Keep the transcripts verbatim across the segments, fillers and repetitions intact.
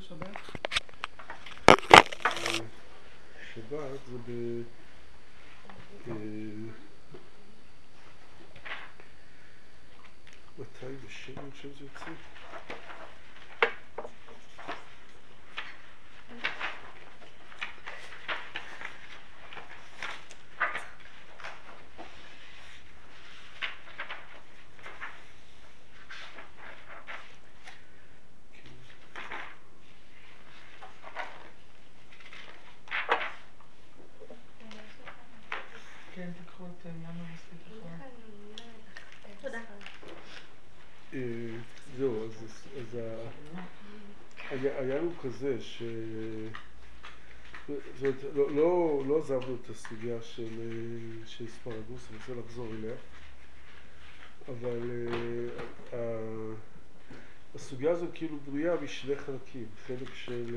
שבת? שבת זה ב... מתי בשם אני חושב זה יוצא? כן, תקחו את למה מספיק אחורה. תודה. זהו, אז העניין הוא כזה ש... זאת אומרת, לא עזבנו את הסוגיה של ספרדוס, אני רוצה לחזור אליה, אבל הסוגיה הזו כאילו בנויה משני חלקים, חלק של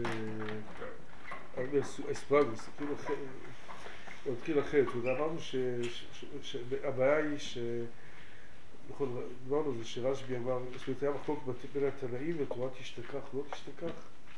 אספרדוס, כאילו נתחיל אחרת, ואמרנו שהבעיה היא ש... נכון, אמרנו זה שרשב"י אמר, זאת אומרת, היה מחלוקת בין התנאים ותורה תשתכח, לא תשתכח,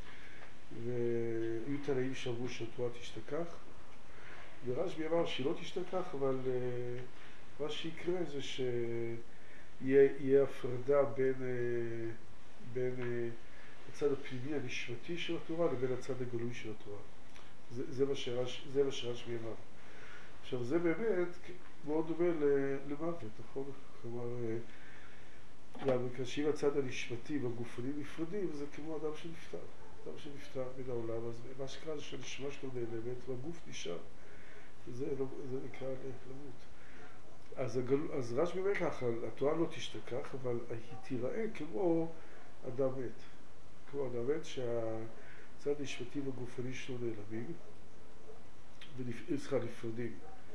והיו תנאים שאמרו שהתורה תשתכח, ורשב"י אמר שהיא לא תשתכח, אבל מה שיקרה זה שיהיה הפרדה בין, בין הצד הפנימי הנשמתי של התורה לבין הצד הגלוי של התורה. זה, זה מה שרש, זה מה שרשב"י אמר. עכשיו זה באמת מאוד דומה למוות, נכון? כלומר, גם כאשר הצד הנשמתי והגופני נפרדים, זה כמו אדם שנפטר, אדם שנפטר מן העולם, אז מה שקרה זה שהנשמה שלו נעלמת והגוף נשאר, זה, זה נקרא למות. אז, הגל, אז רשב"י אומר ככה, התורה לא תשתכח, אבל היא תיראה כמו אדם מת, כמו אדם מת שהצד הנשמתי והגופני שלו נעלמים, ונפרדים נפרדים.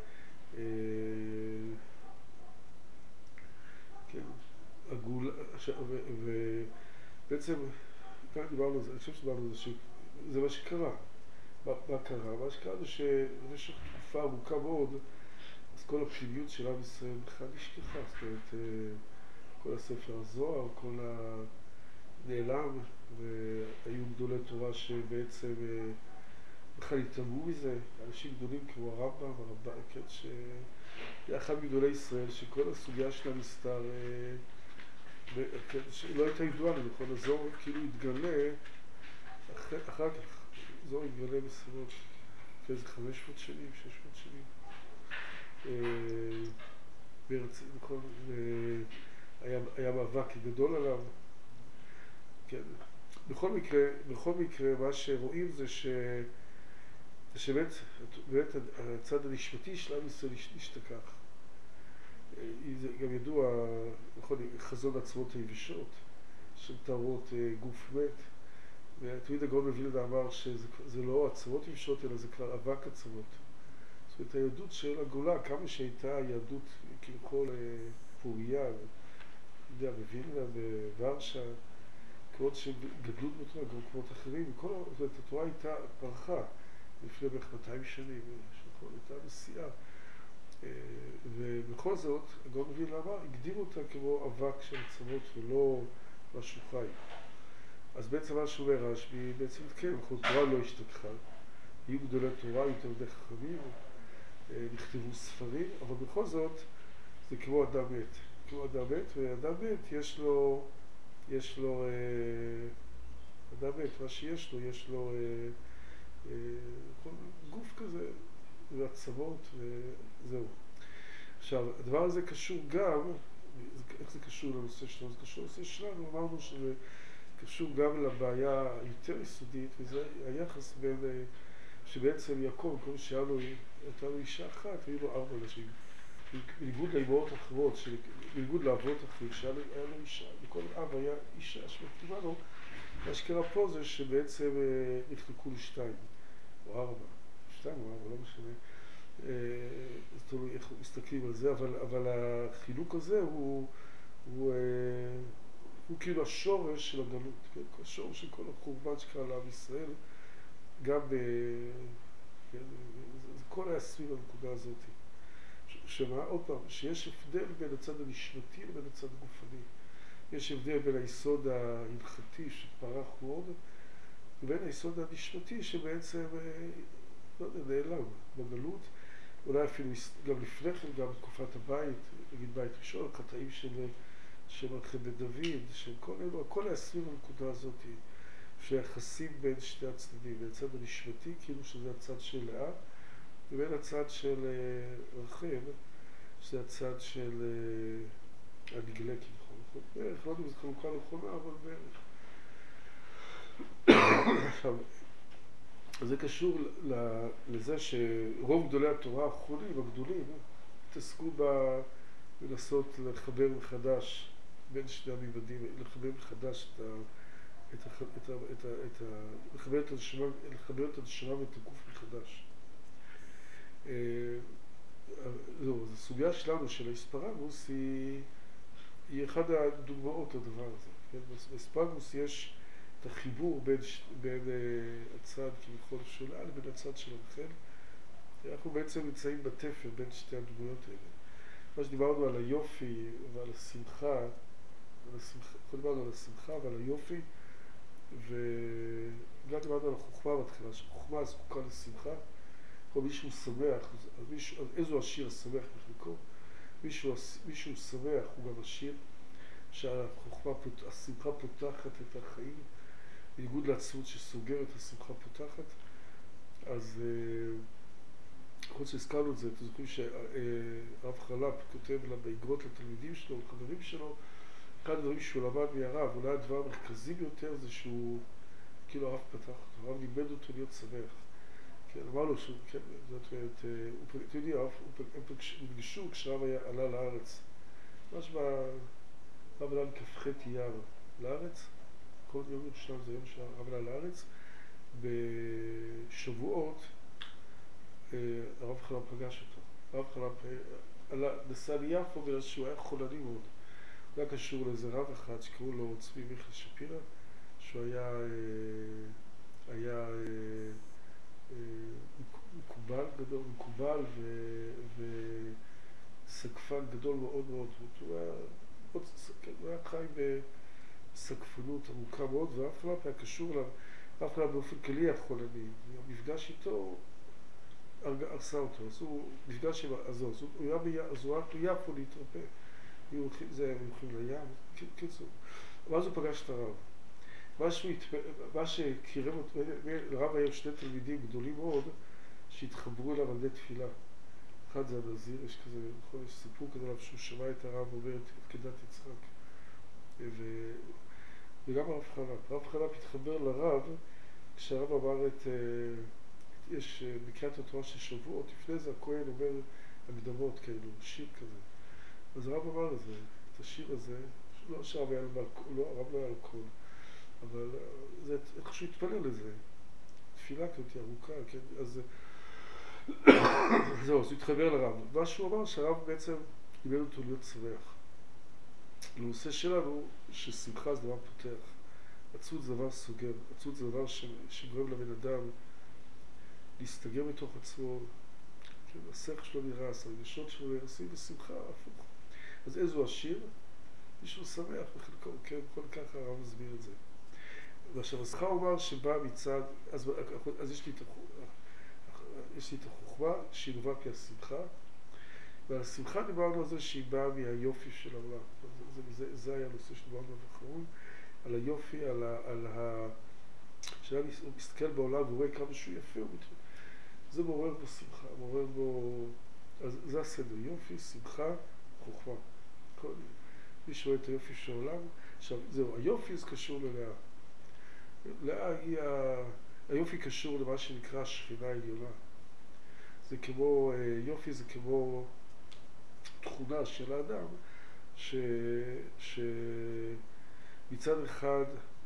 כן, הגול, ובעצם, כאן דיברנו על זה, אני חושב שדיברנו על זה, שזה מה שקרה. מה, מה קרה? מה שקרה זה שבמשך תקופה ארוכה מאוד, אז כל הפנימיות של עם ישראל בכלל נשכחה, זאת אומרת, כל הספר הזוהר, כל הנעלם, והיו גדולי תורה שבעצם בכלל התעלמו מזה, אנשים גדולים כמו הרמב"ם, הרמב"ם, כן, שהיה אחד מגדולי ישראל, שכל הסוגיה שלה נסתר, כן, שלא הייתה ידועה לי, נכון, הזוהר כאילו התגלה אחר, אחר כך, הזוהר התגלה בסביבות, כאיזה חמש מאות שנים, שש מאות שנים, בארץ, נכון, היה, היה מאבק גדול עליו, כן, בכל מקרה, בכל מקרה, מה שרואים זה ש... שבאמת, באמת הצד הנשמתי של עם ישראל נשתכח. זה גם ידוע, נכון, חזון עצמות היבשות, שמתארות גוף מת, ותמיד הגאון מווילנה אמר שזה לא עצמות יבשות, אלא זה כבר אבק עצמות. זאת אומרת, היהדות של הגולה, כמה שהייתה יהדות כביכול פוריה, יודע, בווילנה, בוורשה, כמות שגדלו בתורה, גם כמות אחרים, וכל זאת, התורה הייתה פרחה. לפני בערך מאתיים שנים, שנכון, הייתה נסיעה. ובכל זאת, הגאון מווילנה אמר, הקדימו אותה כמו אבק של עצמות ולא משהו חי. אז בעצם מה שאומר רשב"י, בעצם כן, התורה לא השתכחה. היו גדולי תורה, היו תלמידי חכמים, נכתבו ספרים, אבל בכל זאת, זה כמו אדם מת. כמו אדם מת, ואדם מת יש לו, יש לו, אדם מת, מה שיש לו, יש לו, גוף כזה, ועצמות, וזהו. עכשיו, הדבר הזה קשור גם, איך זה קשור לנושא שלנו? זה קשור לנושא שלנו, אמרנו שזה קשור גם לבעיה היותר יסודית, וזה היחס בין, שבעצם יעקב, כל שהיה לו, הייתה לו אישה אחת, היו לו ארבע נשים. בניגוד לאמהות אחרות, בניגוד לאבות אחרים, שהיה לו אישה, וכל אב היה אישה שמתאימה לו, מה שקרה פה זה שבעצם נחלקו לשתיים, או ארבע, שתיים או ארבע, לא משנה. אז תראו איך מסתכלים על זה, אבל, אבל החילוק הזה הוא, הוא, הוא כאילו השורש של הגלות, כן? השורש של כל החורבן שקרה לעם ישראל, גם ב... כן? זה כל היה סביב הנקודה הזאת. שמה, עוד פעם, שיש הבדל בין הצד הנשמתי לבין הצד הגופני. יש הבדל בין היסוד ההלכתי שפרח מאוד, ובין היסוד הנשמתי שבעצם, לא יודע, נעלם בגלות, אולי אפילו גם לפני כן, גם בתקופת הבית, נגיד בית ראשון, קטעים של שם מלכי בית דוד, של כל אלו, הכל היה סביב הנקודה הזאת, שהיחסים בין שני הצדדים, בין הצד הנשמתי, כאילו שזה הצד של לאה, ובין הצד של רחל, שזה הצד של הנגלה כביכול. בערך, לא יודע אם זו חלוקה נכונה, אבל בערך. עכשיו, זה קשור לזה שרוב גדולי התורה האחרונים, הגדולים, התעסקו בלנסות לחבר מחדש בין שני הממדים, לחבר מחדש את ה... את ה... את ה... את ה... את ה... לחבר את הנשמה, לחבר את הנשמה ואת הגוף מחדש. זהו, אז הסוגיה שלנו של האספרגוס היא, היא אחד הדוגמאות לדבר הזה. כן? באספרגוס יש את החיבור בין, בין uh, הצד כביכול של לאה לבין הצד של רחל. אנחנו בעצם נמצאים בתפר בין שתי הדמויות האלה. מה שדיברנו על היופי ועל השמחה, על השמחה, דיברנו על השמחה ועל היופי, וגם דיברנו על החוכמה בתחילה, שהחוכמה זקוקה לשמחה. כל מישהו שמח, אז מישהו, איזו עשיר שמח בחלקו, מישהו, מישהו שמח הוא גם עשיר, שהחוכמה, השמחה פותחת את החיים, בניגוד לעצמות שסוגרת, השמחה פותחת. אז חוץ שהזכרנו את זה, אתם זוכרים שהרב חל"פ כותב לה באגרות לתלמידים שלו, לחברים שלו, אחד הדברים שהוא למד מהרב, אולי הדבר המרכזי ביותר זה שהוא, כאילו הרב פתח אותו, הרב לימד אותו להיות שמח. כן, אמר לו שהוא, כן, זאת אומרת, אתם יודעים, הם נפגשו כשהרב עלה לארץ. ממש הרב עלה מכ"ח אייר לארץ, כל יום ירושלים זה יום שהרב עלה לארץ. בשבועות הרב חל"פ פגש אותו. הרב חל"פ נסע ליפו בגלל שהוא היה חולני מאוד. הוא היה קשור לאיזה רב אחד שקראו לו צבי מיכאל שפירא, שהוא היה, היה מקובל גדול, מקובל וסקפן גדול מאוד מאוד. הוא היה, הוא היה חי בסקפנות עמוקה מאוד, ואף חל"פ היה קשור אליו, אף חל"פ באופן כללי היה חולני. המפגש איתו הרסה אותו, אז הוא נפגש עם הזוז, הוא היה ביפו להתרפא. זה היה הולכים לים, קיצור. ואז הוא פגש את הרב. מה שקירב אותו, לרב היה שני תלמידים גדולים מאוד שהתחברו אליו על ידי תפילה. אחד זה הנזיר, יש כזה, נכון, יש סיפור כזה עליו שהוא שמע את הרב אומר את עקדת יצחק. ו... וגם הרב חל"פ. הרב חל"פ התחבר לרב כשהרב אמר את, יש בקריאת התורה של שבועות, לפני זה הכהן אומר הקדמות כאלו, שיר כזה. אז הרב אמר את זה, את השיר הזה, לא שהרב היה על מלכון, לא, הרב לא היה על קול, אבל זה, איך שהוא התפלל לזה, תפילה כזאת ארוכה, כן, אז זהו, אז הוא התחבר לרב. מה שהוא אמר שהרב בעצם לימד אותו להיות שמח. לנושא שלנו, ששמחה זה דבר פותח, עצות זה דבר סוגר, עצות זה דבר שגורם לבן אדם להסתגר מתוך עצמו, כן, השכל שלו נרס, הרגשות שלו נרסים, ושמחה הפוך. אז איזו השיר? מישהו שמח בחלקו, כן, כל ככה הרב מסביר את זה. ועכשיו, השמחה אומר שבא מצד, אז, אז יש לי את החוכמה, יש לי את החוכמה שהיא נובעת מהשמחה, ועל השמחה דיברנו על זה שהיא באה מהיופי של העולם. זה, זה, זה היה הנושא שדיברנו באחרון, על היופי, על ה... על ה... כשאדם מסתכל בעולם ורואה כמה שהוא יפה, זה מעורר בו שמחה, מעורר בו... אז זה הסדר, יופי, שמחה, חוכמה. כל... מי שרואה את היופי של העולם, עכשיו, זהו, היופי זה קשור ללאה. לאה היא ה... היופי קשור למה שנקרא השכינה העליונה. זה כמו, יופי זה כמו תכונה של האדם, ש... שמצד אחד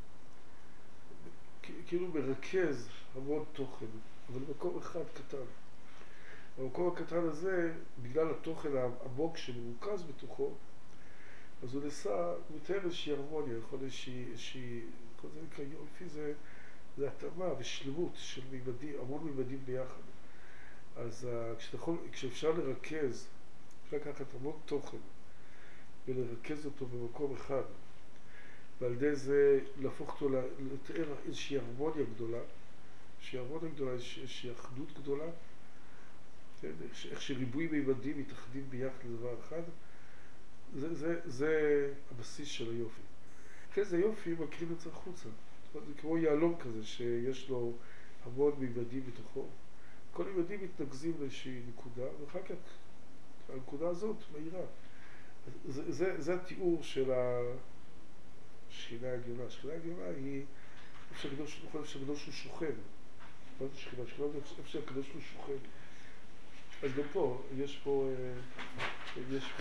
כאילו מרכז המון תוכן, אבל במקום אחד קטן. במקום הקטן הזה, בגלל התוכן העמוק שמרוכז בתוכו, אז הוא נסע, הוא מתאר איזושהי הרמוניה, יכול איזושהי, איזושהי, כל זה נקרא יופי, זה, זה התאמה ושלמות של מימדים, המון מימדים ביחד. אז כשאתה, כשאפשר לרכז, אפשר לקחת המון תוכן ולרכז אותו במקום אחד, ועל ידי זה להפוך אותו, לתאר איזושהי הרמוניה גדולה, איזושהי הרמוניה גדולה, איזושהי אחדות גדולה, איך שריבוי מימדים מתאחדים ביחד לדבר אחד, זה, זה, זה הבסיס של היופי. אחרי זה יופי מקרין את זה החוצה. זה כמו יעלום כזה שיש לו המון מימדים בתוכו. כל מימדים מתנגזים לאיזושהי נקודה, ואחר כך הנקודה הזאת מהירה. זה, זה, זה התיאור של השכינה העליונה. השכינה העליונה היא איפה שהקדוש הוא שוכן. מה זה שכינה? שכינה זה איפה שהקדוש הוא שוכן. אז גם פה, יש פה, יש פה,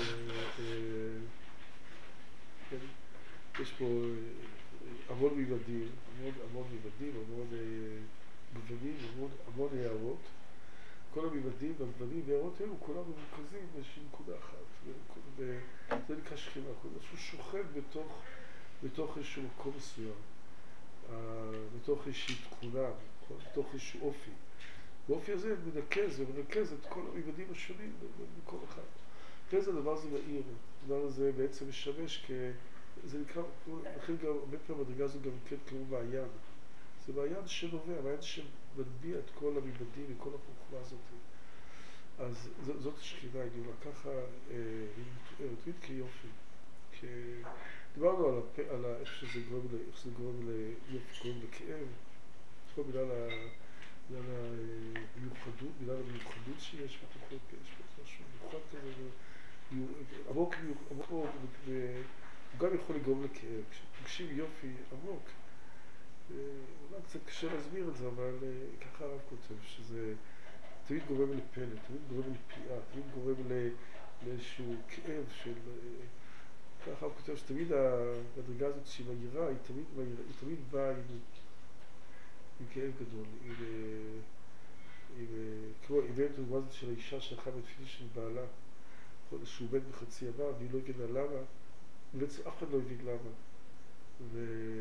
יש פה המון מימדים, המון, המון מימדים, המון גוונים, המון, המון הערות. כל המימדים והגוונים והערות האלו כולם מרוכזים באיזושהי נקודה אחת. וזה נקרא שכינה, שהוא שוכן בתוך, בתוך איזשהו מקום מסוים, בתוך איזושהי תכונה, בתוך איזשהו אופי. באופי הזה מנקז ומרכז את כל המימדים השונים בכל אחד. אחרי זה הדבר הזה מאיר, הדבר הזה בעצם משמש כ... זה נקרא, לכן גם הרבה פעמים הדרגה הזו גם כן כמו מעיין. זה מעיין שנובע, מעיין שמטביע את כל המימדים וכל החוכמה הזאת. אז זאת השכינה העליונה, ככה היא מתוארת, תמיד כיופי. דיברנו על, הפ... על איך שזה גורם, איך שזה גורם ליופי, גורם לכאב. כל בגלל ה... בגלל המיוחדות, בגלל המיוחדות שיש בתוכו, יש פה משהו מיוחד כזה, עמוק, עמוק, הוא גם יכול לגרום לכאב. כשפוגשים יופי עמוק, אולי קצת קשה להסביר את זה, אבל ככה הרב כותב, שזה תמיד גורם לפלא, תמיד גורם לפליאה, תמיד גורם לאיזשהו כאב של... ככה הרב כותב שתמיד הדרגה הזאת שהיא מהירה, היא תמיד מהירה, היא תמיד באה עם... עם כאב גדול, עם, עם, כמו הבאת דוגמה הזאת של האישה שהלכה בתפילה של בעלה, שהוא מת בחצי ימה, והיא לא הבינה למה, ובעצם אף אחד לא הבין למה. ו...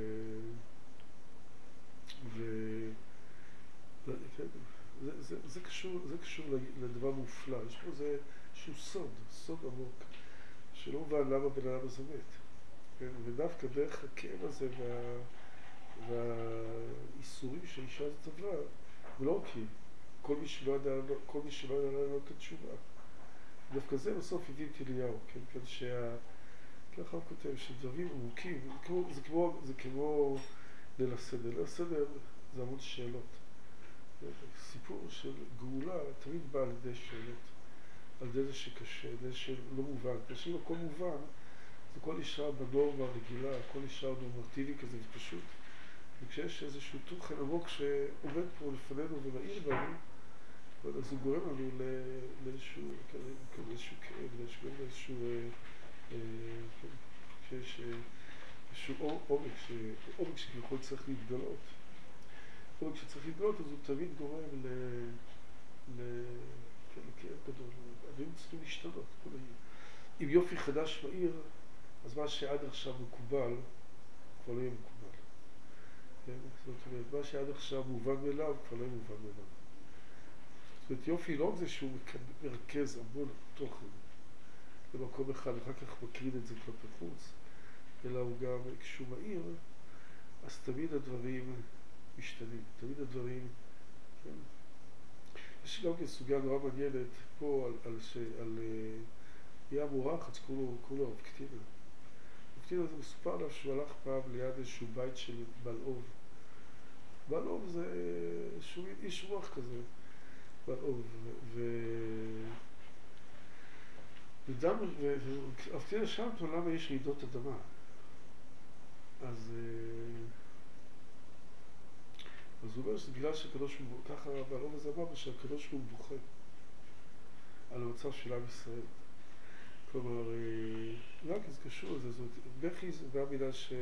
ו... כן, זה, זה, זה קשור, זה קשור לדבר מופלא, יש פה איזה שהוא סוד, סוד עמוק, שלא מובן למה בן אדם הזה מת. כן? ודווקא דרך הכאב הזה וה... והאיסורים שהאישה הזאת עברה, ולא כי כל מי שלא ידע לענות את התשובה. דווקא זה בסוף הביא את אליהו, כן? כדי שה... ככה הוא כותב, שדברים עמוקים, זה כמו, זה כמו ליל הסדר. ליל הסדר זה המון שאלות. סיפור של גאולה תמיד בא על ידי שאלות, על ידי זה שקשה, על ידי שלא מובן. כשאם הכל מובן, זה כל אישה בנורמה רגילה, כל אישה נורמטיבי כזה ופשוט. וכשיש איזשהו תוכן עמוק שעובד פה לפנינו ומאיר בנו, אז הוא גורם לנו לאיזשהו כאב, לאיזשהו כשיש איזשהו עומק, עומק שכביכול צריך להתגלות. עומק שצריך להתגלות, אז הוא תמיד גורם לכאב גדול. הדברים צריכים להשתנות. אם יופי חדש מאיר, אז מה שעד עכשיו מקובל, כבר לא יהיה מקובל. זאת אומרת, מה שעד עכשיו מובן מאליו, כבר לא מובן מאליו. זאת אומרת, יופי לא רק זה שהוא מרכז המון תוכן במקום אחד, ואחר כך מקרין את זה כלפי חוץ, אלא הוא גם, כשהוא מאיר, אז תמיד הדברים משתנים, תמיד הדברים, כן? יש גם כסוגיה נורא מעניינת פה על, על, על היה מורחת, קוראים לו רב קטינה. רב קטינה זה מסופר עליו שהוא הלך פעם ליד איזשהו בית של בעל אוב. בעל אוב זה איזשהו איש רוח כזה, בעל אוב. ו... ודם, ורב קטינה שאל אותו למה יש רעידות אדמה. אז... אז הוא אומר שזה בגלל שהקדוש הוא, ככה בעל אוב הזה אמר, שהקדוש הוא בוכה על המצב של עם ישראל. כלומר, רק זה קשור לזה, זאת אומרת, בכי זה גם מילה ש...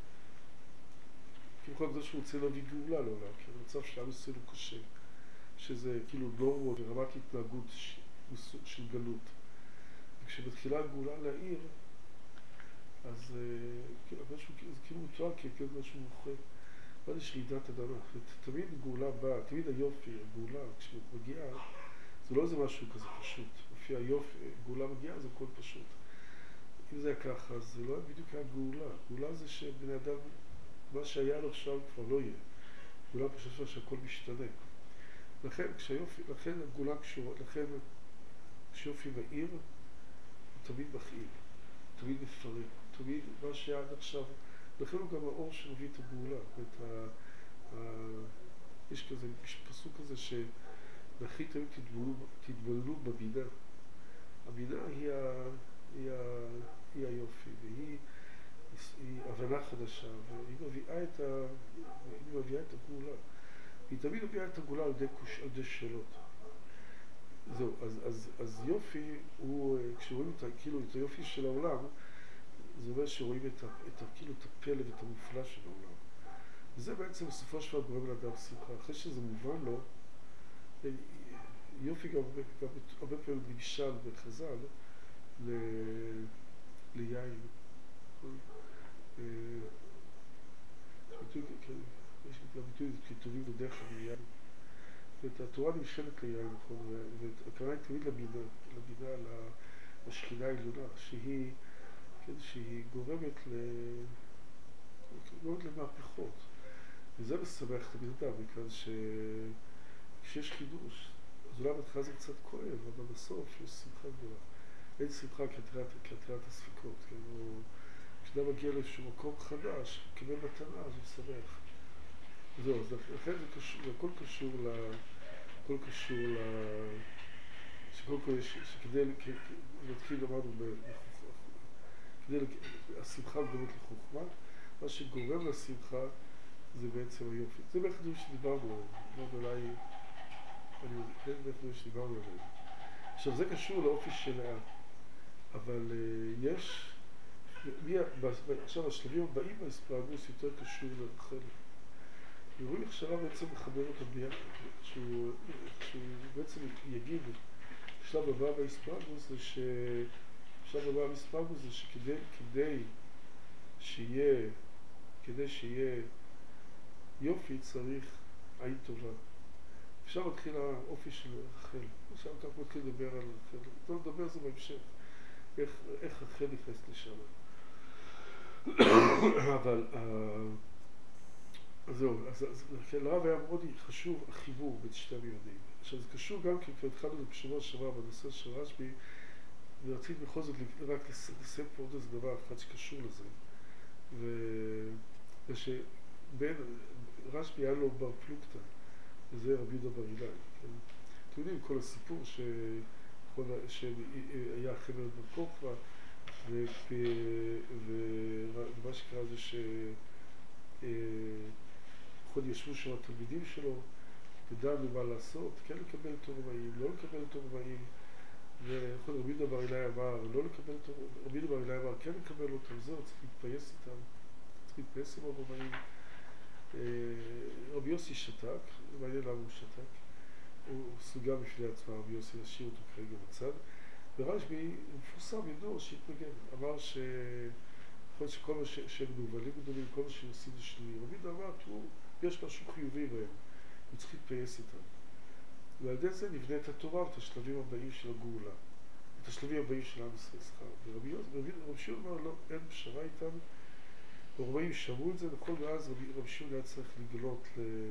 כמובן הקדוש הוא רוצה להביא גאולה לעולם, כי המצב של עם ישראל הוא קשה, שזה כאילו נורמות ורמת התנהגות של גלות. וכשמתחילה הגאולה להעיר, אז הקדוש הוא כאילו מתואר כי הקדוש הוא מוחה. מה זה שרידת אדמה? תמיד גאולה באה, תמיד היופי, הגאולה, כשמגיעה, זה לא איזה משהו כזה פשוט. לפי היופי, גאולה מגיעה, זה הכל פשוט. אם זה היה ככה, אז זה לא היה בדיוק היה גאולה. גאולה זה שבן אדם, מה שהיה לו עכשיו כבר לא יהיה. גאולה פשוט שהכל משתנה. לכן, כשהיופי, לכן הגאולה קשורה, לכן כשיופי מאיר, הוא תמיד מכאיב, תמיד מפרק, תמיד מה שהיה עד עכשיו. לכן הוא גם האור שמביא את הגאולה. את ה, ה, יש כזה, יש פסוק כזה שהכי תמיד תתבוננו, תתבוננו בבינה. הבינה היא, ה, היא, ה, היא היופי, והיא היא הבנה חדשה, והיא מביאה את, ה, היא מביאה את הגאולה. היא תמיד מביאה את הגאולה על ידי, על ידי שאלות. זהו, אז, אז, אז יופי הוא, כשרואים את, כאילו, את היופי של העולם, זה אומר שרואים את, ה, את, ה, כאילו, את הפלא ואת המופלא של העולם. וזה בעצם בסופו של דבר גורם לאדם שמחה. אחרי שזה מובן לו, יופי גם, גם הרבה פעמים נמשל בחז"ל ל, ליין. יש גם ביטוי כתובים בדרך ליין. התורה נמשלת ליין, נכון, והכוונה היא תמיד לבינה, לבינה, לשכינה העליונה, שהיא, כן, שהיא גורמת ל... גורמת למהפכות. וזה משמח תמיד אדם, מכאן שכשיש חידוש, אז אולי בהתחלה זה קצת כואב, אבל בסוף יש שמחה גדולה. אין שמחה כעתירת הספקות, כן, או כשאדם מגיע לאיזשהו מקום חדש, מקבל מתנה, אז הוא משמח. זהו, אז לכן זה קשור, הכל קשור ל... הכל קשור ל... שקודם כל יש, שכדי, נתחיל אמרנו בחוכמה, כדי, השמחה גורמת לחוכמה, מה שגורם לשמחה זה בעצם היופי. זה בערך דברים שדיברנו עליהם, מאוד אולי, אני יודע בערך דברים שדיברנו עליהם. עכשיו זה קשור לאופי שלה, אבל uh, יש, מי, עכשיו השלבים הבאים בהספרגוס יותר קשור לחלק. ורואים איך שהרב בעצם מחבר אותם ביחד, שהוא, שהוא בעצם יגיד, השלב הבא בהספרגוס זה ש... השלב הבא בהספרגוס זה שכדי כדי שיהיה, כדי שיהיה יופי צריך עין טובה. אפשר להתחיל האופי של רחל, עכשיו כך מתחיל לדבר על רחל, לא לדבר זה בהמשך, איך, איך רחל נכנס לשם. אבל אז זהו, אז לרב היה מאוד חשוב החיבור בין שתי המיונים. עכשיו זה קשור גם כי כבר התחלנו בשבוע שעבר בנושא של רשב"י, ורציתי בכל זאת רק לסיים פה עוד איזה דבר אחד שקשור לזה. ושבין רשב"י היה לו בר פלוגתא, וזה רבי יהודה בר אילאי. אתם יודעים כל הסיפור שהיה חמד בר כוכבא, ומה שקרה זה ש... עוד ישבו שם התלמידים שלו, ודענו מה לעשות, כן לקבל תור רמאים, לא לקבל תור רמאים, ויכול רבי יהודה בר אילאי אמר, לא לקבל תור, רבי יהודה בר אילאי אמר, כן לקבל אותם, זהו, צריך להתפייס איתם, צריך להתפייס עם הרמאים. רבי יוסי שתק, מעניין למה הוא שתק, הוא סוגה בפני עצמה, רבי יוסי נשאיר אותו כרגע בצד, ורשב"י מפורסם ידוע שהתנגד, אמר ש... יכול להיות שכל מה שהם מנוולים גדולים, כל מה שהם עושים זה שלילי. רבי יהודה אמר, תראו, יש משהו חיובי בהם, הוא צריך להתפייס איתם. ועל ידי זה נבנה את התורה ואת השלבים הבאים של הגאולה, את השלבים הבאים של עם ישראל שכר. ורבי שמעון אמר, לא, אין פשרה איתם, הרומאים שמעו את זה, נכון, ואז רבי שמעון היה צריך לגלות,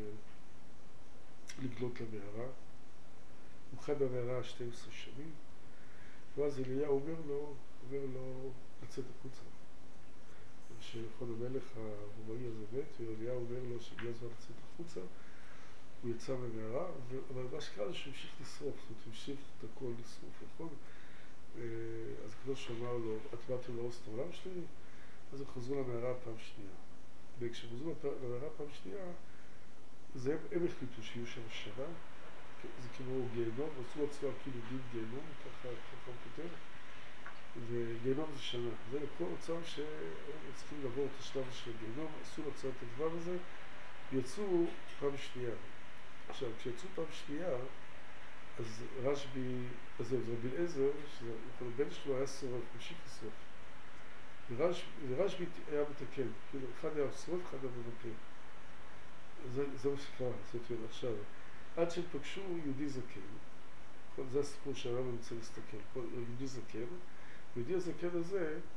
לגלות למערה. הוא חי במערה שתים עשרה שנים, ואז אליהו אומר לו, אומר לו לצאת החוצה. שיכול המלך הרומאי הזה מת, ואליהו אומר לו שהגיע הזמן לצאת החוצה, הוא יצא במערה, אבל מה שקרה זה שהוא המשיך לשרוף, זאת אומרת, הוא המשיך את הכל לשרוף, נכון? אז הקדוש אמר לו, את באתם להרוס את העולם שלי, אז הם חזרו למערה פעם שנייה. וכשהם חזרו למערה פעם שנייה, אז הם, הם החליטו שיהיו שם שנה, זה כמו גיהנום, עשו עצמם כאילו דין גיהנום, ככה הוא כותב, וגיהנום זה שנה. זה לכל מצב שהם צריכים לעבור את השלב של הגיהנום, עשו לצאת את הדבר הזה, יצאו פעם שנייה. עכשיו, כשיצאו פעם שנייה, אז רשב"י, אז זה רבי אליעזר, שהבן שלו היה שורף, המשיך לשרוף. ורשב"י היה מתקן, כאילו אחד היה שורף, אחד היה מבקר. זה, זה מה שקרה, זאת אומרת עכשיו. עד שהם פגשו יהודי זקן, זה הסיפור שהרב רוצה להסתכל, יהודי זקן, ויהודי הזקן הזה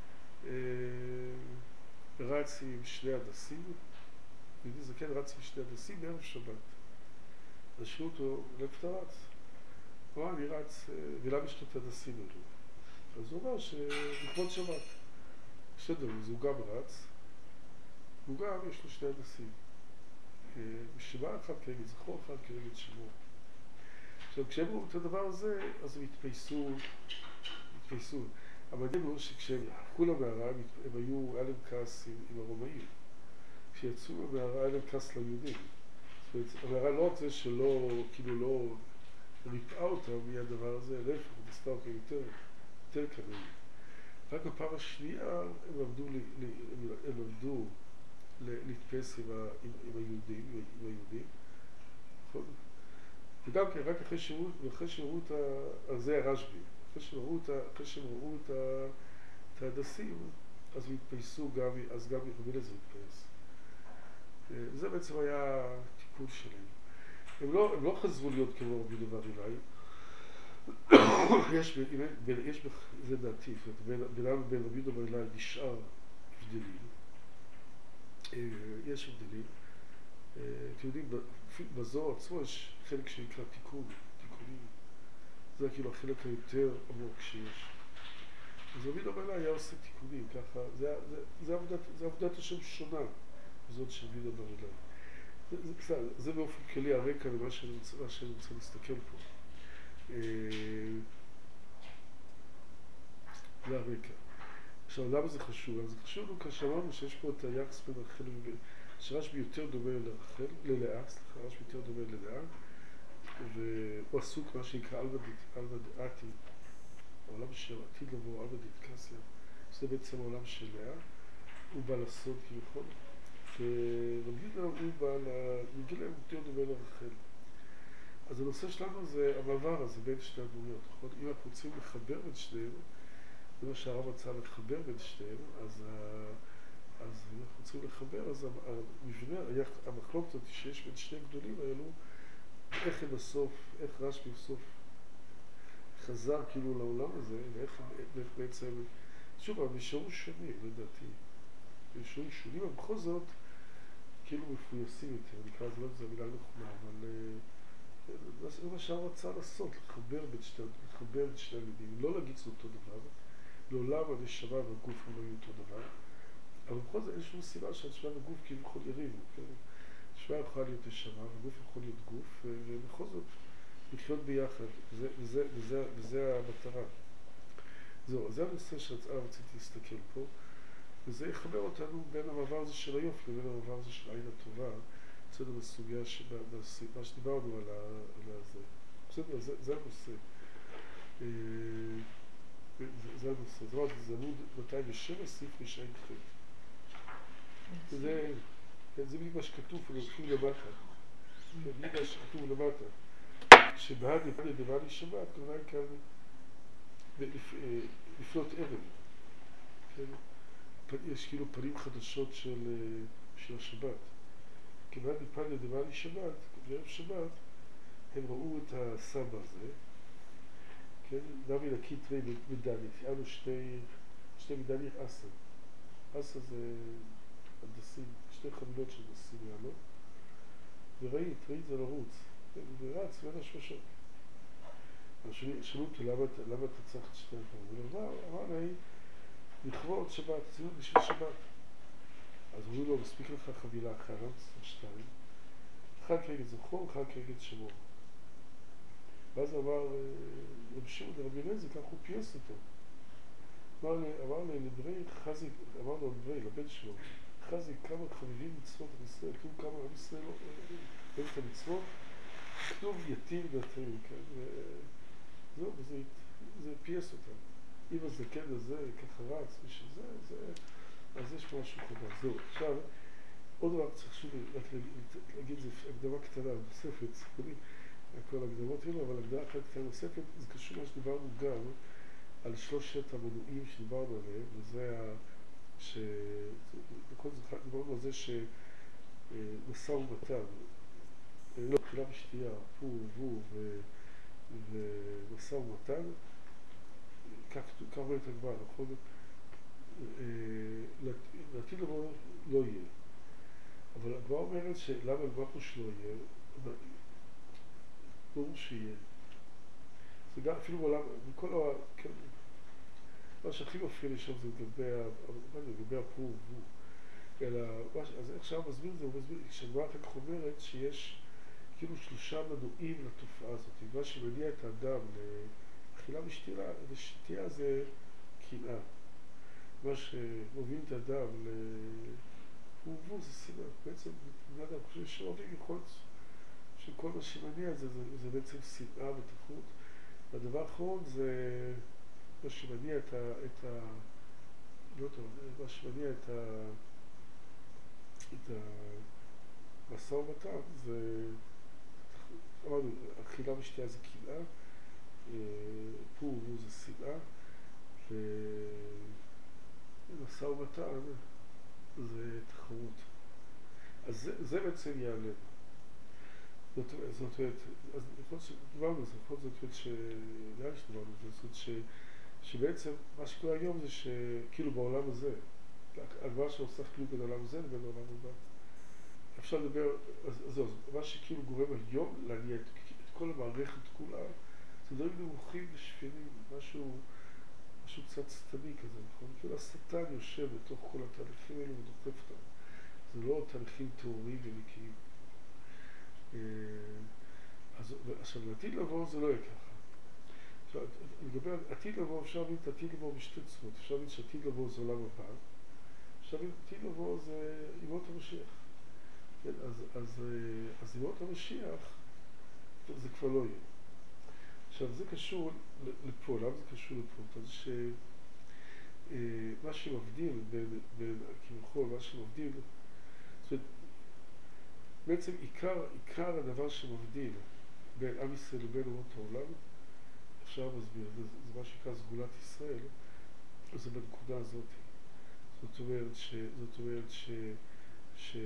רץ עם שני הדסים, יהודי זקן רץ עם שני הדסים בערב שבת. אז שאלו אותו, לאיפה אתה רץ? הוא אמר, אני רץ, ולמה יש לו את הדסים האלו? אז הוא אמר שלכבוד שבת. בסדר, אז הוא גם רץ, הוא גם יש לו שני הדסים. בשמה אחד כנגד זכור, אחד כנגד שמור. עכשיו, כשהם ראו את הדבר הזה, אז הם התפייסו, התפייסו. המדהים הוא שכשהם הלכו למערה, הם היו, היה להם כעס עם, עם הרומאים. כשיצאו למערה, היה להם כעס ליהודים. זאת אומרת, המערה לא רק זה שלא, כאילו לא ריפאה אותם מהדבר הזה, להפך, הוא נסתה אותם יותר, יותר כנראה. רק בפעם השנייה הם עבדו, הם עבדו להתפס עם, ה, עם, עם היהודים, עם היהודים. נכון? וגם כן, רק אחרי שראו, אחרי שראו את ה... זה הרשב"י. אחרי שהם ראו את ה... אחרי שהם ראו את ה... את ההדסים, אז הם התפייסו גם, אז גם רבי אליעזר התפייס. וזה בעצם היה תיקון שלהם. הם לא, הם לא חזרו להיות כמו רבי דבר אליי. יש, יש, זה דעתי, בינם ובין רבי דבר אליי נשאר הבדלים. יש הבדלים. אתם יודעים, בזוהר עצמו יש חלק שנקרא תיקון, תיקונים. זה כאילו החלק היותר עמוק שיש. אז רבי דבר אליי היה עושה תיקונים, ככה, זה, זה, זה, עבודת, זה עבודת השם שונה, זאת של רבי דבר אליי. זה, זה, זה באופן כללי הרקע למה שאני רוצה, מה שאני רוצה להסתכל פה. זה הרקע. עכשיו, למה זה חשוב? אז זה חשוב לנו כאשר אמרנו שיש פה את היחס בין רחל ובין... שרשב"י יותר דומה לרחל, ללאה, סליחה, רשב"י יותר דומה ללאה, והוא עסוק מה שנקרא אלבא דעתי, העולם של עתיד לבוא, אלבא דאתקסיא, שזה בעצם העולם של לאה, הוא בא לסוד כביכול, ורבי יהודה הוא בא לגילם יותר דומה לרחל. אז הנושא שלנו זה המעבר הזה בין שתי הדמויות, נכון? אם אנחנו רוצים לחבר בין שניהם, זה מה שהרב רצה לחבר בין שניהם, אז, אז אם אנחנו רוצים לחבר, אז המבנה, המחלוקת הזאת שיש בין שני הגדולים האלו, איך הם בסוף, איך רשב"י בסוף חזר כאילו לעולם הזה, ואיך בעצם, שוב, הם נשארו שונים, לדעתי. הם נשארו שונים, אבל בכל זאת, כאילו מפויסים יותר, נקרא לזה, לא זה המילה נכונה, אבל זה מה שהרב רצה לעשות, לחבר בין שני, לחבר בין שני המילים, לא להגיד זה אותו דבר, לעולם הנשמה והגוף הם לא יהיו אותו דבר, אבל בכל זאת אין שום סיבה שהנשמה והגוף כאילו יכול יריבו, כן? הנשמה יכולה להיות נשמה, והגוף יכול להיות גוף, ובכל זאת לחיות ביחד, וזה, וזה, וזה, וזה המטרה. זהו, זה הנושא שרציתי להסתכל פה, וזה יחבר אותנו בין המעבר הזה של היופי לבין המעבר הזה של העין הטובה, בסדר, בסוגיה שבה, מה שדיברנו על זה. בסדר, זה, זה הנושא. זה, זה הנושא. זאת אומרת, זה עמוד מאתיים ושבע, סעיף רשעים ח'. זה, זה בדיוק מה שכתוב, אפילו למטה. זה בדיוק מה שכתוב למטה. שבהד נפני דבני שבת, כמובן כאן לפנות ערב. יש כאילו פנים חדשות של, של השבת. כמובן נפני דבני שבת, בערב שבת, הם ראו את הסבא הזה, כן? נביא לקית ומדנית, היה לו שתי, שתי מדנית אסה. אסה זה הדסים, שתי חבילות של דסים היה לו, וראית, ראית זה לרוץ, ורץ בין השמשות. שאלו אותו, למה אתה צריך את שתי הדברים? הוא אמר לי, לכבוד שבת, ציון בשביל שבת. אז אמרו לו, מספיק לך חבילה אחת, שתיים, אחד כנגד זכור, אחד כנגד שמור. ואז אמר, רבי שמעון רבי אליעזר, כך הוא פייס אותו. אמר לי, לדברי חזי, אמר לו לדברי, לבן שלו, חזי כמה חביבים מצוות עם ישראל, כתוב כמה עם ישראל לא אוהב את המצוות, כתוב יתיר דתרים, כן? וזהו, וזה פייס אותם. אם הזקן הזה ככה רץ, בשביל זה, זה, אז יש פה משהו חדש. זהו, עכשיו, עוד דבר צריך שוב להגיד, זה הקדמה קטנה, נוספת, סיפורים, כל הקדמות האלה, אבל הקדמה אחת קטנה נוספת, זה קשור מה שדיברנו גם על שלושת המנועים שדיברנו עליהם, וזה ה... ש... בכל זאת דיברנו על זה שמשא ומתן, לא, תחילה ושתייה, פור ובור ומשא ומתן, כך אומרת הגמרא, נכון? לעתיד לבוא לא יהיה. אבל הגמרא אומרת שלמה הגמרא פה שלא יהיה, ברור שיהיה. זה גם אפילו בעולם, בכל ה... כן, מה שהכי מפריע לי שם זה לגבי הפור ורבו. אלא, אז איך שם מסביר את זה? הוא מסביר, כשהגמרא אחר כך אומרת שיש כאילו שלושה מנועים לתופעה הזאת. מה שמניע את האדם לאכילה ושתייה זה קנאה. מה שמוביל את האדם לפור ורבו זה שנאה. בעצם, בני אדם חושב שאוהבים יכול להיות שכל מה שמניע את זה, זה, זה בעצם שנאה ותחרות. והדבר האחרון זה מה שמניע את ה... את ה לא טוב, מה שמניע את ה... את המשא ומתן זה... אמרנו, אכילה ושתייה זה קנאה, פור ורבו זה שנאה, ומשא ומתן זה תחרות. אז זה, זה בעצם ייעלם. זאת אומרת, זאת אומרת, אז יכול להיות שדברנו על זה, יכול להיות ש... נראה לי שדברנו על זה, זאת אומרת ש... שבעצם מה שקורה היום זה שכאילו בעולם הזה, הדבר שעושה חילוק בין העולם הזה לבין העולם הבא. אפשר לדבר, אז זהו, מה שכאילו גורם היום להניע את, את כל המערכת כולה, זה דברים נמוכים ושפלים, משהו, משהו קצת שטני כזה, נכון? כאילו השטן יושב בתוך כל התהליכים האלו ודוחף אותם. זה לא תהליכים טהורים ונקיים. אז עכשיו, לעתיד לבוא זה לא יהיה ככה. עכשיו, לגבי עתיד לבוא, אפשר להבין את עתיד לבוא בשתי צורות. אפשר להבין שעתיד לבוא זה עולם הבא. אפשר להבין עתיד לבוא זה ימות המשיח. כן, אז, אז, אז ימות המשיח זה כבר לא יהיה. עכשיו, זה קשור לפה. למה זה קשור לפה? אז שמה שמבדיל בין, בין כביכול, מה שמבדיל, זאת אומרת, בעצם עיקר, עיקר הדבר שמבדיל בין עם ישראל לבין אומות העולם, אפשר להסביר, זה, זה מה שנקרא סגולת ישראל, זה בנקודה הזאת. זאת אומרת ש... זאת אומרת ש... ש...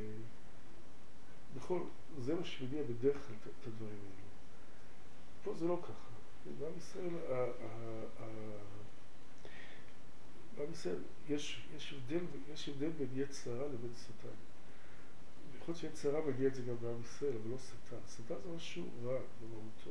נכון, זה מה שמניע בדרך כלל את הדברים האלו. פה זה לא ככה. בעם ישראל, בעם ישראל יש, יש הבדל, יש הבדל בין יצר הרע לבין שטן. יכול להיות שיצר הרע מגיע את זה גם בעם ישראל, אבל לא שטן. שטן זה משהו רע במהותו.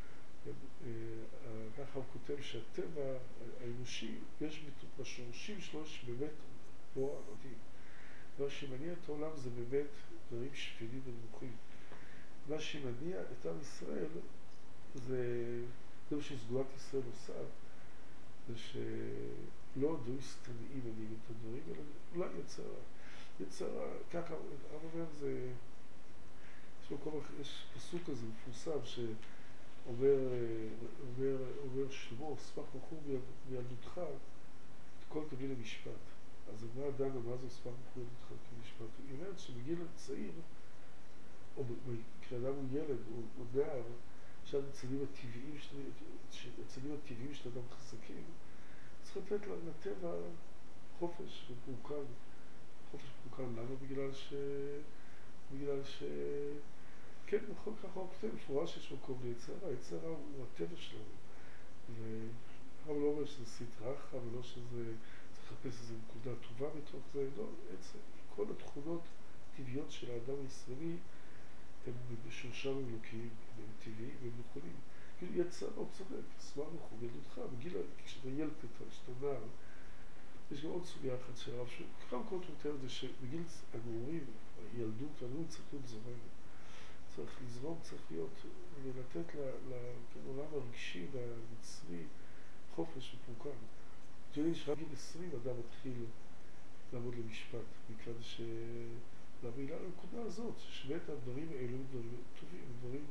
ככה הוא כותב שהטבע האנושי, יש בשורשים שלו יש באמת רוע ערבי. מה שמניע את העולם זה באמת דברים שפלים ונמוכים. מה שמניע את עם ישראל זה, זה מה שסגולת ישראל עושה, זה שלא דברים סתניים מניעים את הדברים, אלא אולי יצרה. יצרה, ככה, הרב אומר זה, יש מקום, יש פסוק כזה מפורסם שאומר, אומר, אומר שלמה, סמך בחור מילדותך, את כל תביא למשפט. אז הגמרא דנה מה זה סמך בחור מילדותך כמשפט? היא אומרת שבגיל צעיר, או כשאדם הוא ילד, או נער, עכשיו הצדדים הטבעיים, הצדדים הטבעיים של אדם חזקים, צריך לתת לטבע חופש ופורקן. חופש ופורקן, למה? בגלל ש... בגלל ש... כן, נכון, ככה הוא כותב, מפורש שיש מקום ליצרה, היצרה הוא הטבע שלנו. והרב לא אומר שזה סטרא אחרא, ולא שזה צריך לחפש איזו נקודה טובה בתוך זה, לא, עצם, כל התכונות הטבעיות של האדם הישראלי הם בשורשם הם אלוקיים, הם טבעיים, הם נכונים. כאילו יצרה, הוא צודק, סמך בחור מילדותך, בגיל, כשאתה ילד קטן, כשאתה נער, יש גם עוד סוגיה אחת של הרב, ככה כל הוא מתאר את זה שבגיל הנעורים, הילדות, הנעורים צריך להיות זורם. צריך לזרום, צריך להיות, ולתת לעולם הרגשי והמצרי חופש ופורקן. אתם יודעים שרק גיל עשרים אדם מתחיל לעמוד למשפט, מכאן שלמילה לנקודה הזאת, שבאמת הדברים האלו הם דברים טובים, דברים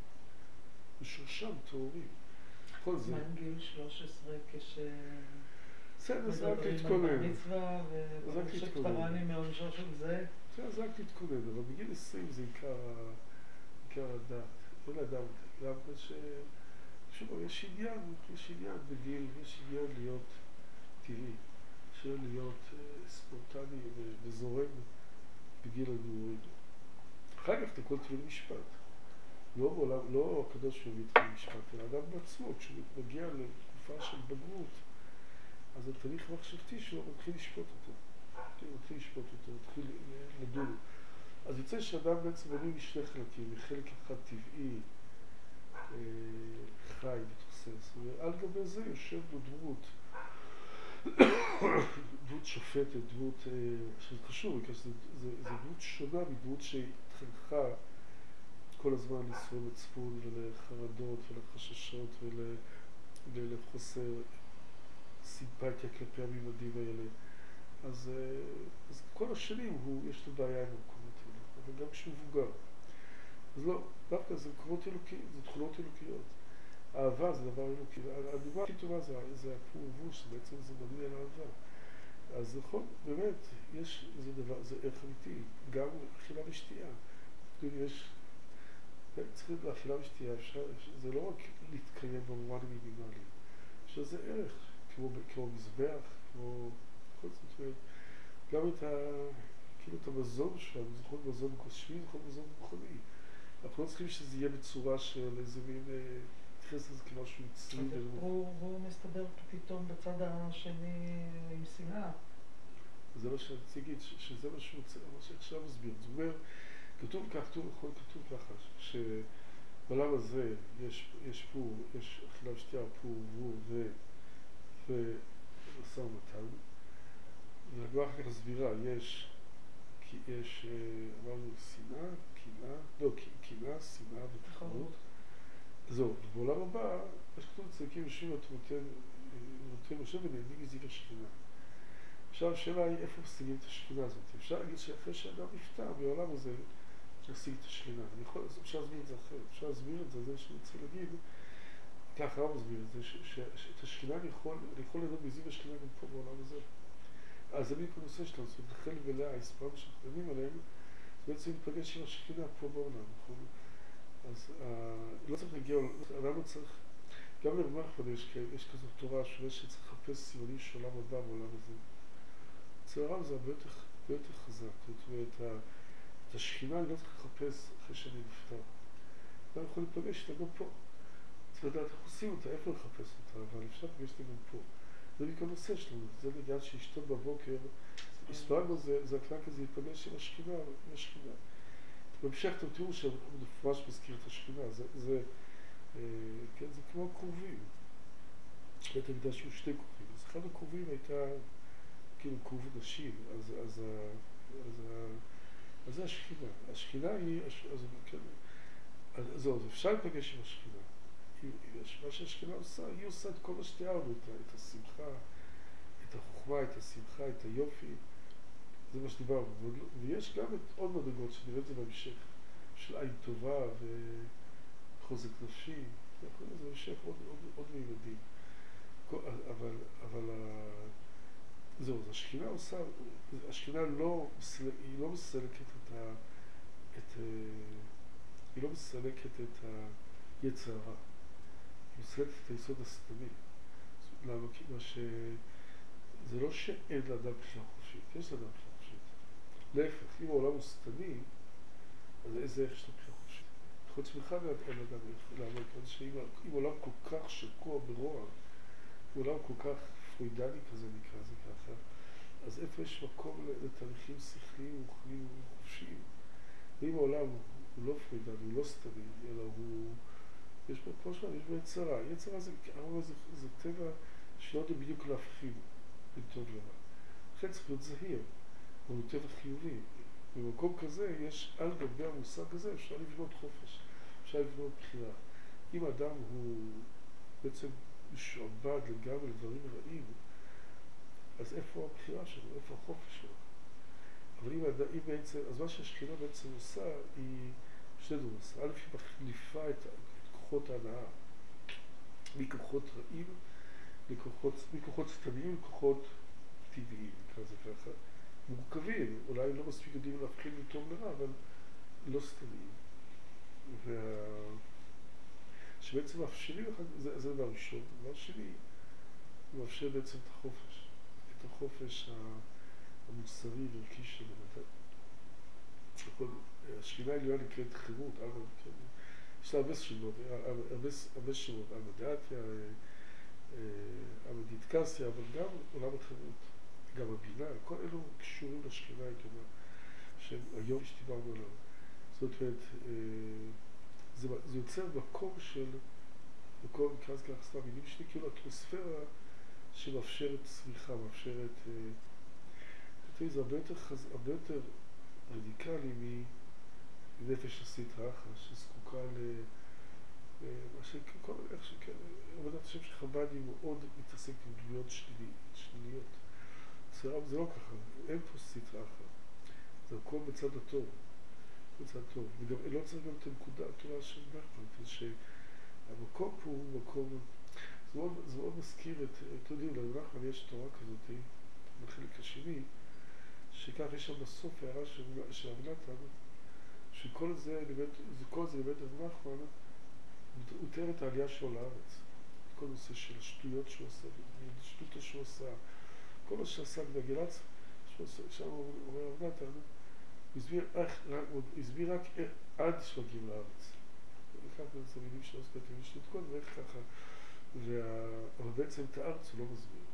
בשורשם טהורים. כל זה. מה עם גיל שלוש עשרה כש... בסדר, זה רק להתכונן. מדברים על מצווה ושפטרני מעונשו של זה. זה רק להתכונן, אבל בגיל עשרים זה עיקר עיקר הדת. אין אדם, גם ש... שוב, יש עניין, יש עניין בגיל, יש עניין להיות טבעי, של להיות ספורטני וזורם בגיל הנעורים. אחר כך אתה כל טבעי למשפט. לא בעולם, לא הקדוש שהוא מתחיל למשפט, אלא אדם בעצמו, כשהוא מגיע לתקופה של בגרות, אז התהליך המחשבתי שלו מתחיל לשפוט אותו. מתחיל לשפוט אותו, מתחיל לדון. אז יוצא שאדם בעצם בנוי משני חלקים, מחלק אחד טבעי, חי ותוסס, ועל גבי זה יושב לו דמות, דמות שופטת, דמות, שזה חשוב, כי זה, זה, זה דמות שונה מדמות שהתחנכה כל הזמן לסבול מצפון ולחרדות ולחששות ול, ולחוסר סימפתיה כלפי הממדים האלה. אז, אז כל השנים הוא, יש לו בעיה עם המקומות האלה, אבל גם כשהוא מבוגר. אז לא, דווקא זה מקומות אלוקיים, זה תכונות אלוקיות. אהבה זה דבר אלוקי. הדוגמה הכי טובה זה, זה הפור ורבוש, שבעצם זה בנוי על אהבה. אז נכון, באמת, יש, זה דבר, זה ערך אמיתי, גם אכילה ושתייה. יש, צריכים לאכילה ושתייה, אפשר, זה לא רק להתקיים במובן המינימלי, אפשר זה ערך, כמו, כמו מזבח, כמו כל זאת אומרת, גם את ה... כאילו את המזון שלנו, זה יכול להיות מזון גושמי, זה יכול להיות מזון רוחני. אנחנו לא צריכים שזה יהיה בצורה של איזה מין, תתייחס לזה כמשהו מצרי. הוא מסתדר פתאום בצד השני עם שנאה. זה מה שאני רוצה להגיד, שזה מה שהוא רוצה, מה שעכשיו מסביר. זאת אומרת, כתוב כך, כתוב ככה, שבעולם הזה יש פור, יש אכילה ושתייה, פור, וור ומשא ומתן. והגמרא אחר כך מסבירה, יש, יש, אמרנו, שנאה, קנאה, לא, קנאה, שנאה ותחרות. זהו, ובעולם הבא, יש כתוב צדיקים יושבים ותמותיהם, יושב ונהנים מזיו השכינה. עכשיו השאלה היא איפה משיגים את השכינה הזאת. אפשר להגיד שאחרי שאדם נפטר בעולם הזה, נשיג את השכינה. אפשר להסביר את זה אחרת, אפשר להסביר את זה, זה שאני רוצה להגיד, ככה הרב מסביר את זה, שאת השכינה אני יכול ליהנות מזיו השכינה גם פה בעולם הזה. אז זה בדיוק הנושא שלנו, זאת אומרת, רחל ולאה, הספרים שאנחנו מדברים עליהם, זה בעצם להתפגש עם השכינה פה בעולם, נכון? אז לא צריך להגיע, אדם לא צריך, גם לרמח"ל יש כזאת תורה שאומרת שצריך לחפש סימנים של עולם הבא בעולם הזה. אצל הרב זה הרבה יותר חזק, זאת אומרת, את השכינה אני לא צריך לחפש אחרי שאני נפטר. אדם יכול להיפגש איתה גם פה. צריך לדעת איך עושים אותה, איפה לחפש אותה, אבל אפשר לפגש אותה גם פה. זה בדיוק הנושא שלנו, זה בגלל שאשתות בבוקר, הספרנו זה הכלל כזה להיפגש עם השכינה, עם השכינה. בהמשך אתם תראו שהוא מפורש מזכיר את השכינה, זה, זה, כן, זה כמו קרובים. בית המקדש היו שתי קרובים, אז אחד הקרובים הייתה כאילו קרוב נשים, אז, אז, אז, אז, אז זה השכינה. השכינה היא, אז, כן, אז, זהו, אז אפשר להיפגש עם השכינה. מה שהשכינה עושה, היא עושה את כל מה שתיארנו, את השמחה, את החוכמה, את השמחה, את היופי, זה מה שדיברנו. ויש גם את עוד מדרגות שנראה את זה בהמשך, של עין טובה וחוזק נפשי, זה בהמשך עוד, עוד, עוד מימדים. אבל, אבל זהו, אז השכינה עושה, השכינה לא, היא לא מסלקת את ה... את, היא לא מסלקת את היצר הרע. היא מסלקת את היסוד השטני. למה? כי מה ש... זה לא שאין לאדם בחירה חופשית, יש לאדם בחירה חופשית. להפך, אם העולם הוא שטני, אז איזה איך יש לו בחירה חופשית? חוץ בכלל אין לאדם בחירה. למה? כי שאם עולם כל כך שקוע ברוע, אם עולם כל כך פרוידני כזה נקרא זה ככה, אז איפה יש מקום לתהליכים שכליים, רוחניים וחופשיים? ואם העולם הוא לא פרוידני, הוא לא סטני, אלא הוא... יש בו, כמו שאומר, יש בו יצרה. יצרה זה, זה, זה טבע שלא יודע בדיוק להבחין בין טוב לרע. לכן צריך להיות זהיר, אבל הוא טבע חיובי. במקום כזה, יש על גבי המושג הזה, אפשר לבנות חופש, אפשר לבנות בחירה. אם אדם הוא בעצם משועבד לגמרי לדברים רעים, אז איפה הבחירה שלו? איפה החופש שלו? אבל אם, אם בעצם, אז מה שהשכינה בעצם עושה, היא שני דברים עושה. א', היא מחליפה את כוחות ההנאה, מכוחות רעים, מכוחות, מכוחות סתמיים, מכוחות טבעיים, נקרא זה ככה. מורכבים, אולי לא מספיק יודעים להבחין מטוב לרע, אבל לא סתמיים. וה... שבעצם מאפשרים לך, זה, זה דבר ראשון. דבר שני, הוא מאפשר בעצם את החופש. את החופש המוסרי וערכי של המדע. השכינה העליונה נקראת חירות, יש לה הרבה שמות, הרבה שמות, המדעתיה, המדיטקציה, אבל גם עולם החירות, גם הבינה, כל אלו קשורים לשכינה העליונה, שהם היום שדיברנו עליו. זאת אומרת, זה, זה יוצר מקום של, מקום, נקרא לזה ככה סתם מילים שלי, כאילו אטמוספירה שמאפשרת צמיחה, מאפשרת, זה הרבה יותר, הרבה יותר רדיקלי מנפש הסטרא אחרא, שזקוקה ל... מה שכל, איך שכן, עבודת השם שחב"ד היא מאוד מתעסקת עם דמויות שליליות. זה לא ככה, אין פה סטרא אחרא. זה הכל בצד הטוב. בצד טוב. וגם לא צריך גם את הנקודה הטובה של נחמן, שהמקום פה הוא מקום, זה מאוד, זה מאוד מזכיר את, אתם יודעים, לנחמן יש תורה כזאת, בחלק השני, שכך יש שם בסוף הערה של אבנתן, שכל זה אלמנט, כל זה אלמנט נחמן, הוא תאר את העלייה שלו לארץ. כל נושא של השטויות שהוא עשה, השטותו שהוא עשה, כל מה שעשה בגלץ, שם אומר אבנתן, הוא הסביר רק עד שמגיעים לארץ. וכך זה מילים שלא ספקתם לשתות כל, ואיך ככה, אבל בעצם את הארץ הוא לא מסביר.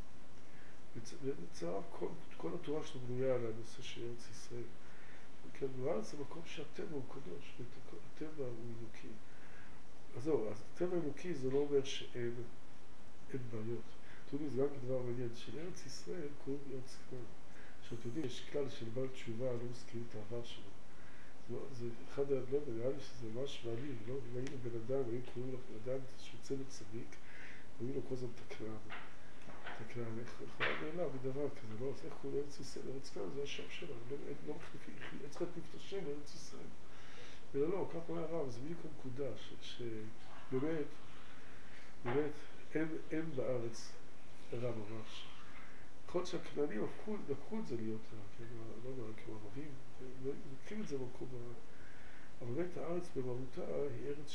בצער, כל התורה שלו בנויה על הנושא של ארץ ישראל. כן, בארץ זה מקום שהטבע הוא קדוש, הטבע הוא אלוקי. אז זהו, אז הטבע אלוקי זה לא אומר שאין בעיות. אתם יודעים, זה גם כדבר מעניין, של ארץ ישראל קוראים ארץ כנען. עכשיו, אתם יודעים, יש כלל של בעל תשובה, לא מזכירים את העבר שלו. זה אחד, לא יודע, נראה לי שזה ממש מעניין, לא? אם היינו בן אדם, היינו קוראים לו בן אדם שהוא צדק צדיק, היינו לו כל הזמן תקרן. תקרן, איך יכולה נעלה בדבר כזה, לא? אז איך קוראים ארץ ישראל? ארץ כנען זה השם שלנו, לא מחליפים, צריך להיות השם ארץ ישראל. אלא לא, כך אומר הרב, זה בדיוק הנקודה, שבאמת, באמת, אין בארץ רע ממש. יכול להיות שהכנענים לקחו את זה להיות רע, כן, לא אומר, כמו ערבים, לוקחים את זה במקום רע. אבל באמת הארץ במהותה היא ארץ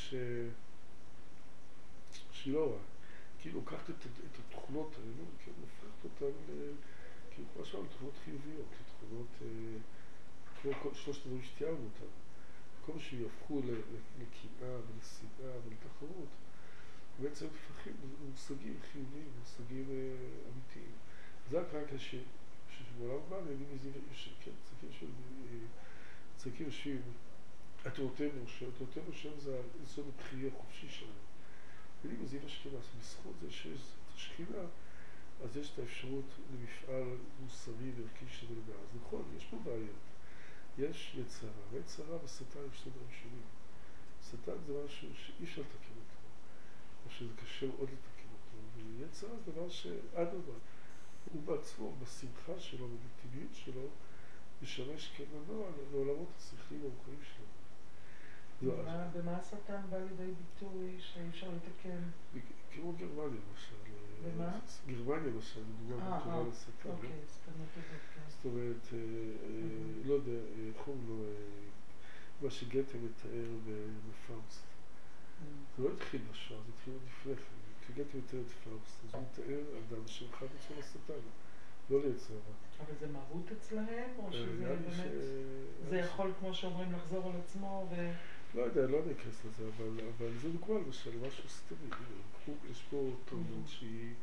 שהיא לא רע. כאילו לוקחת את התכונות האלו, כן, הופכת אותן, כאילו כמו שאמרנו, תכונות חיוביות, לתכונות, כמו שלושת הדברים שתיארנו אותן. כל שיהפכו לקנאה ולשנאה ולתחרות, בעצם הופכים מושגים חיוביים, מושגים אמיתיים. זה רק רק שבעולם הבא נהנים איזה, כן, צדיקים יושבים, התורתנו, התורתנו שם זה היסוד הבחירי החופשי שלנו. נהנים איזה השכינה, אז בזכות זה שיש את השכינה, אז יש את האפשרות למפעל מוסרי וערכי של בן. אז נכון, יש פה בעיות. יש יצרה, ויצרה ושטן הם שני דברים שונים. שטן זה משהו שאי אפשר לתקן אותו, או שזה קשה מאוד לתקן אותו, ויצרה זה דבר שאדרבה, הוא בעצמו, בשמחה שלו ובטבעיות שלו, משמש כמנוע לעולמות השכליים והמוחיים שלו. במה השטן בא לידי ביטוי שאי אפשר לתקן? כמו גרמניה למשל. במה? גרמניה למשל, דוגמה בטובה לשטן. אוקיי, ספנות הזאת, כן. זאת אומרת, לא יודע, חום לו, מה שגתה מתאר בפאוסט. זה לא התחיל בשואה, זה התחיל עוד לפני כן. כשגתה מתאר את פאוסט, אז הוא מתאר אדם שמחד אצלו לשטן, לא ליצר רע. אבל זה מהות אצלהם, או שזה באמת, זה יכול, כמו שאומרים, לחזור על עצמו ו... לא יודע, לא נכנס לזה, אבל זה דוגמה למשל, משהו סתמי. יש פה תרבות שהיא...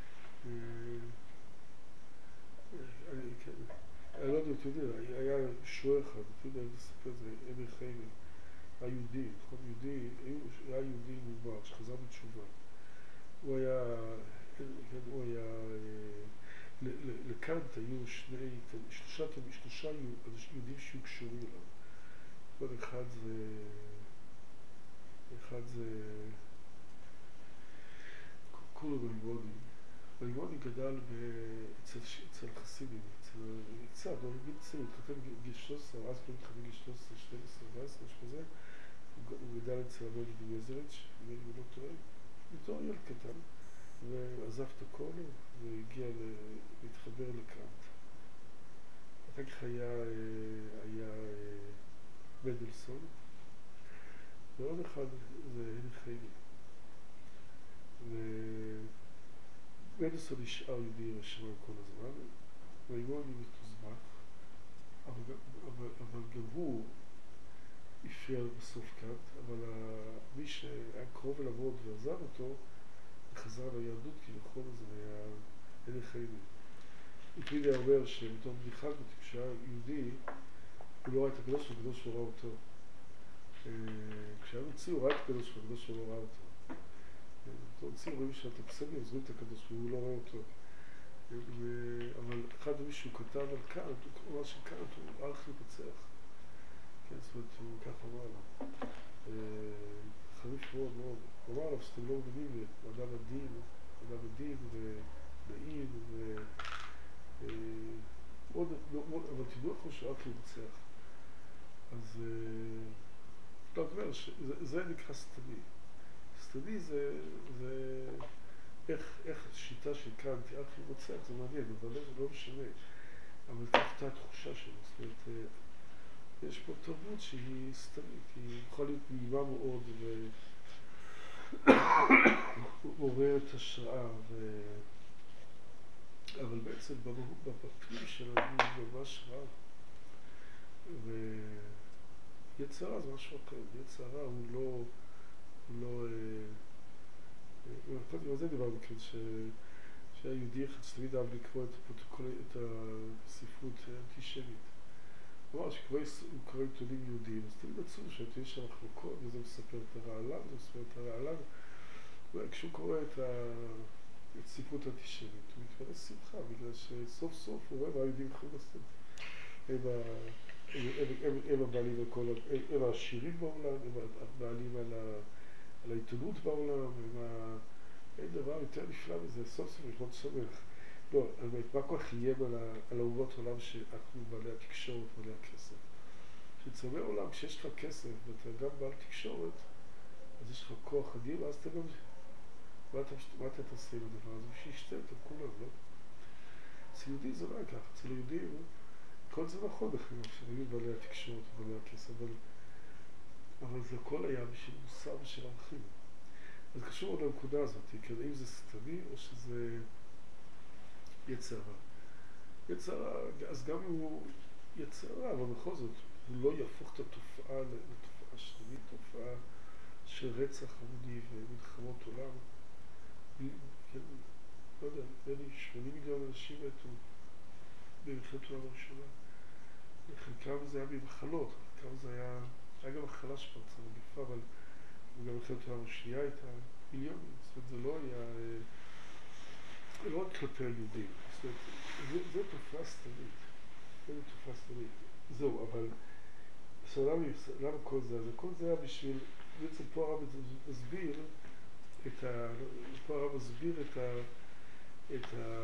אני לא יודע, אתה יודע, היה שוער אחד, אתה יודע, אני אספר את זה, אמר חיימי, היהודי, נכון, יהודי, היה יהודי מובר שחזר בתשובה. הוא היה, הוא היה, לקאנט היו שני, שלושה יהודים שהיו קשורים אליו. כל אחד זה, אחד זה, כולו בלימוני. בלימוני גדל אצל חסידים, אצל, לא נגיד אצל, הוא התחתן בגיל שלוש עשרה, אז כבר התחתן בגיל שלוש עשרה, שתים עשרה, ארבע עשרה, משהו כזה. הוא גדל אצל המוני במזרץ', אם אני לא טועה, בתור ילד קטן, ועזב את הכל והגיע להתחבר לקאנט. אחר כך היה, היה מנדלסון, ועוד אחד זה הני חיימי. מנדלסון נשאר יהודי רשמה כל הזמן, והימוני מתוזמח, אבל, אבל, אבל גם הוא הפריע בסוף קאנט, אבל מי שהיה קרוב אליו עוד ועזב אותו, חזר ליהדות, כי נכון זה היה אין החיים. תמיד היה אומר שבתור בדיחה כזאת, כשהיה יהודי, הוא לא ראה את הקדוש, הקדוש לא ראה אותו. כשהיה נוציא הוא ראה את הקדוש, הקדוש לא ראה אותו. בתור נוציא רואים שאתה פסמי, אז רואים את הקדוש, והוא לא רואה אותו. אבל אחד מישהו כתב על קאנט, הוא אמר שקאנט הוא ארך לפצח. כן, זאת אומרת, הוא ככה אמר עליו. חריף מאוד מאוד. הוא אמר עליו שאתם לא מבינים לי, הוא אדם עדין, אדם עדין ונעים ו... מאוד, מאוד, אבל תדעו איך הוא שארך לפצח. אז... לא, אני אומר, זה נקרא סתמי. סתמי זה... איך, איך השיטה של קאנט היא ארך לפצח, זה מעניין, אבל זה לא משנה. אבל זאת הייתה התחושה שלו, זאת אומרת, יש פה תרבות שהיא סתמית, היא יכולה להיות נעימה מאוד ומעוררת השראה, ו... אבל בעצם בפנים שלה היא ממש רע. ויצר רע זה משהו אחר, יצר רע הוא לא... הוא לא... קודם על זה דיברנו כאן, שהיה יהודי אחד שתמיד אהב לקרוא את הפרוטוקול, את הספרות האנטישמית. הוא אמר שכבר הוא קורא עיתונים יהודיים, אז תמיד עצוב שאתה יש שם מחלוקות, וזה מספר את הרעלן, זה מספר את הרעלן. כשהוא קורא את הספרות האנטישמית, הוא מתמלא שמחה, בגלל שסוף סוף הוא רואה מה היהודים יכולים לעשות. הם הבעלים על כל, הם העשירים בעולם, הם הבעלים על העיתונות בעולם, אין דבר יותר נפלא מזה, סוף סוף יש מאוד שמח. לא, מה כל כך איים על האומות עולם שאנחנו בעלי התקשורת, בעלי הכסף. כשצריך עולם, כשיש לך כסף ואתה גם בעל תקשורת, אז יש לך כוח אדיר, ואז אתה גם... מה אתה תעשה עם הדבר הזה? שישתה את כולם, לא? אצל יהודי זה לא היה ככה, אצל יהודים, כל זה נכון בכלל, שהיו בעלי התקשורת ובעלי הכסף, אבל, אבל זה הכל היה בשביל מוסר ושל ערכים. אז קשור עוד לנקודה הזאת, כי אם זה סתמי או שזה יצר רע. יצר רע, אז גם אם הוא יצר רע, אבל בכל זאת, הוא לא יהפוך את התופעה לתופעה שלילית, תופעה של רצח המוני ומלחמות עולם. כן, לא יודע, נראה לי שמונים מיליון אנשים מתו במלחמת העולם הראשונה. חלקם זה היה ממחלות, חלקם זה היה, היה גם מחלה שפרצה מגפה, אבל גם מלחמת העולם השנייה הייתה מיליונים. זאת אומרת, זה לא היה, לא רק כלפי היהודים. זאת אומרת, זה, זה תופעה סתמית. זה תופעה סתמית. זהו, אבל למה, למה כל זה? אז כל זה היה בשביל, בעצם פה הרב מסביר את ה... פה הרב מסביר את ה... את ה...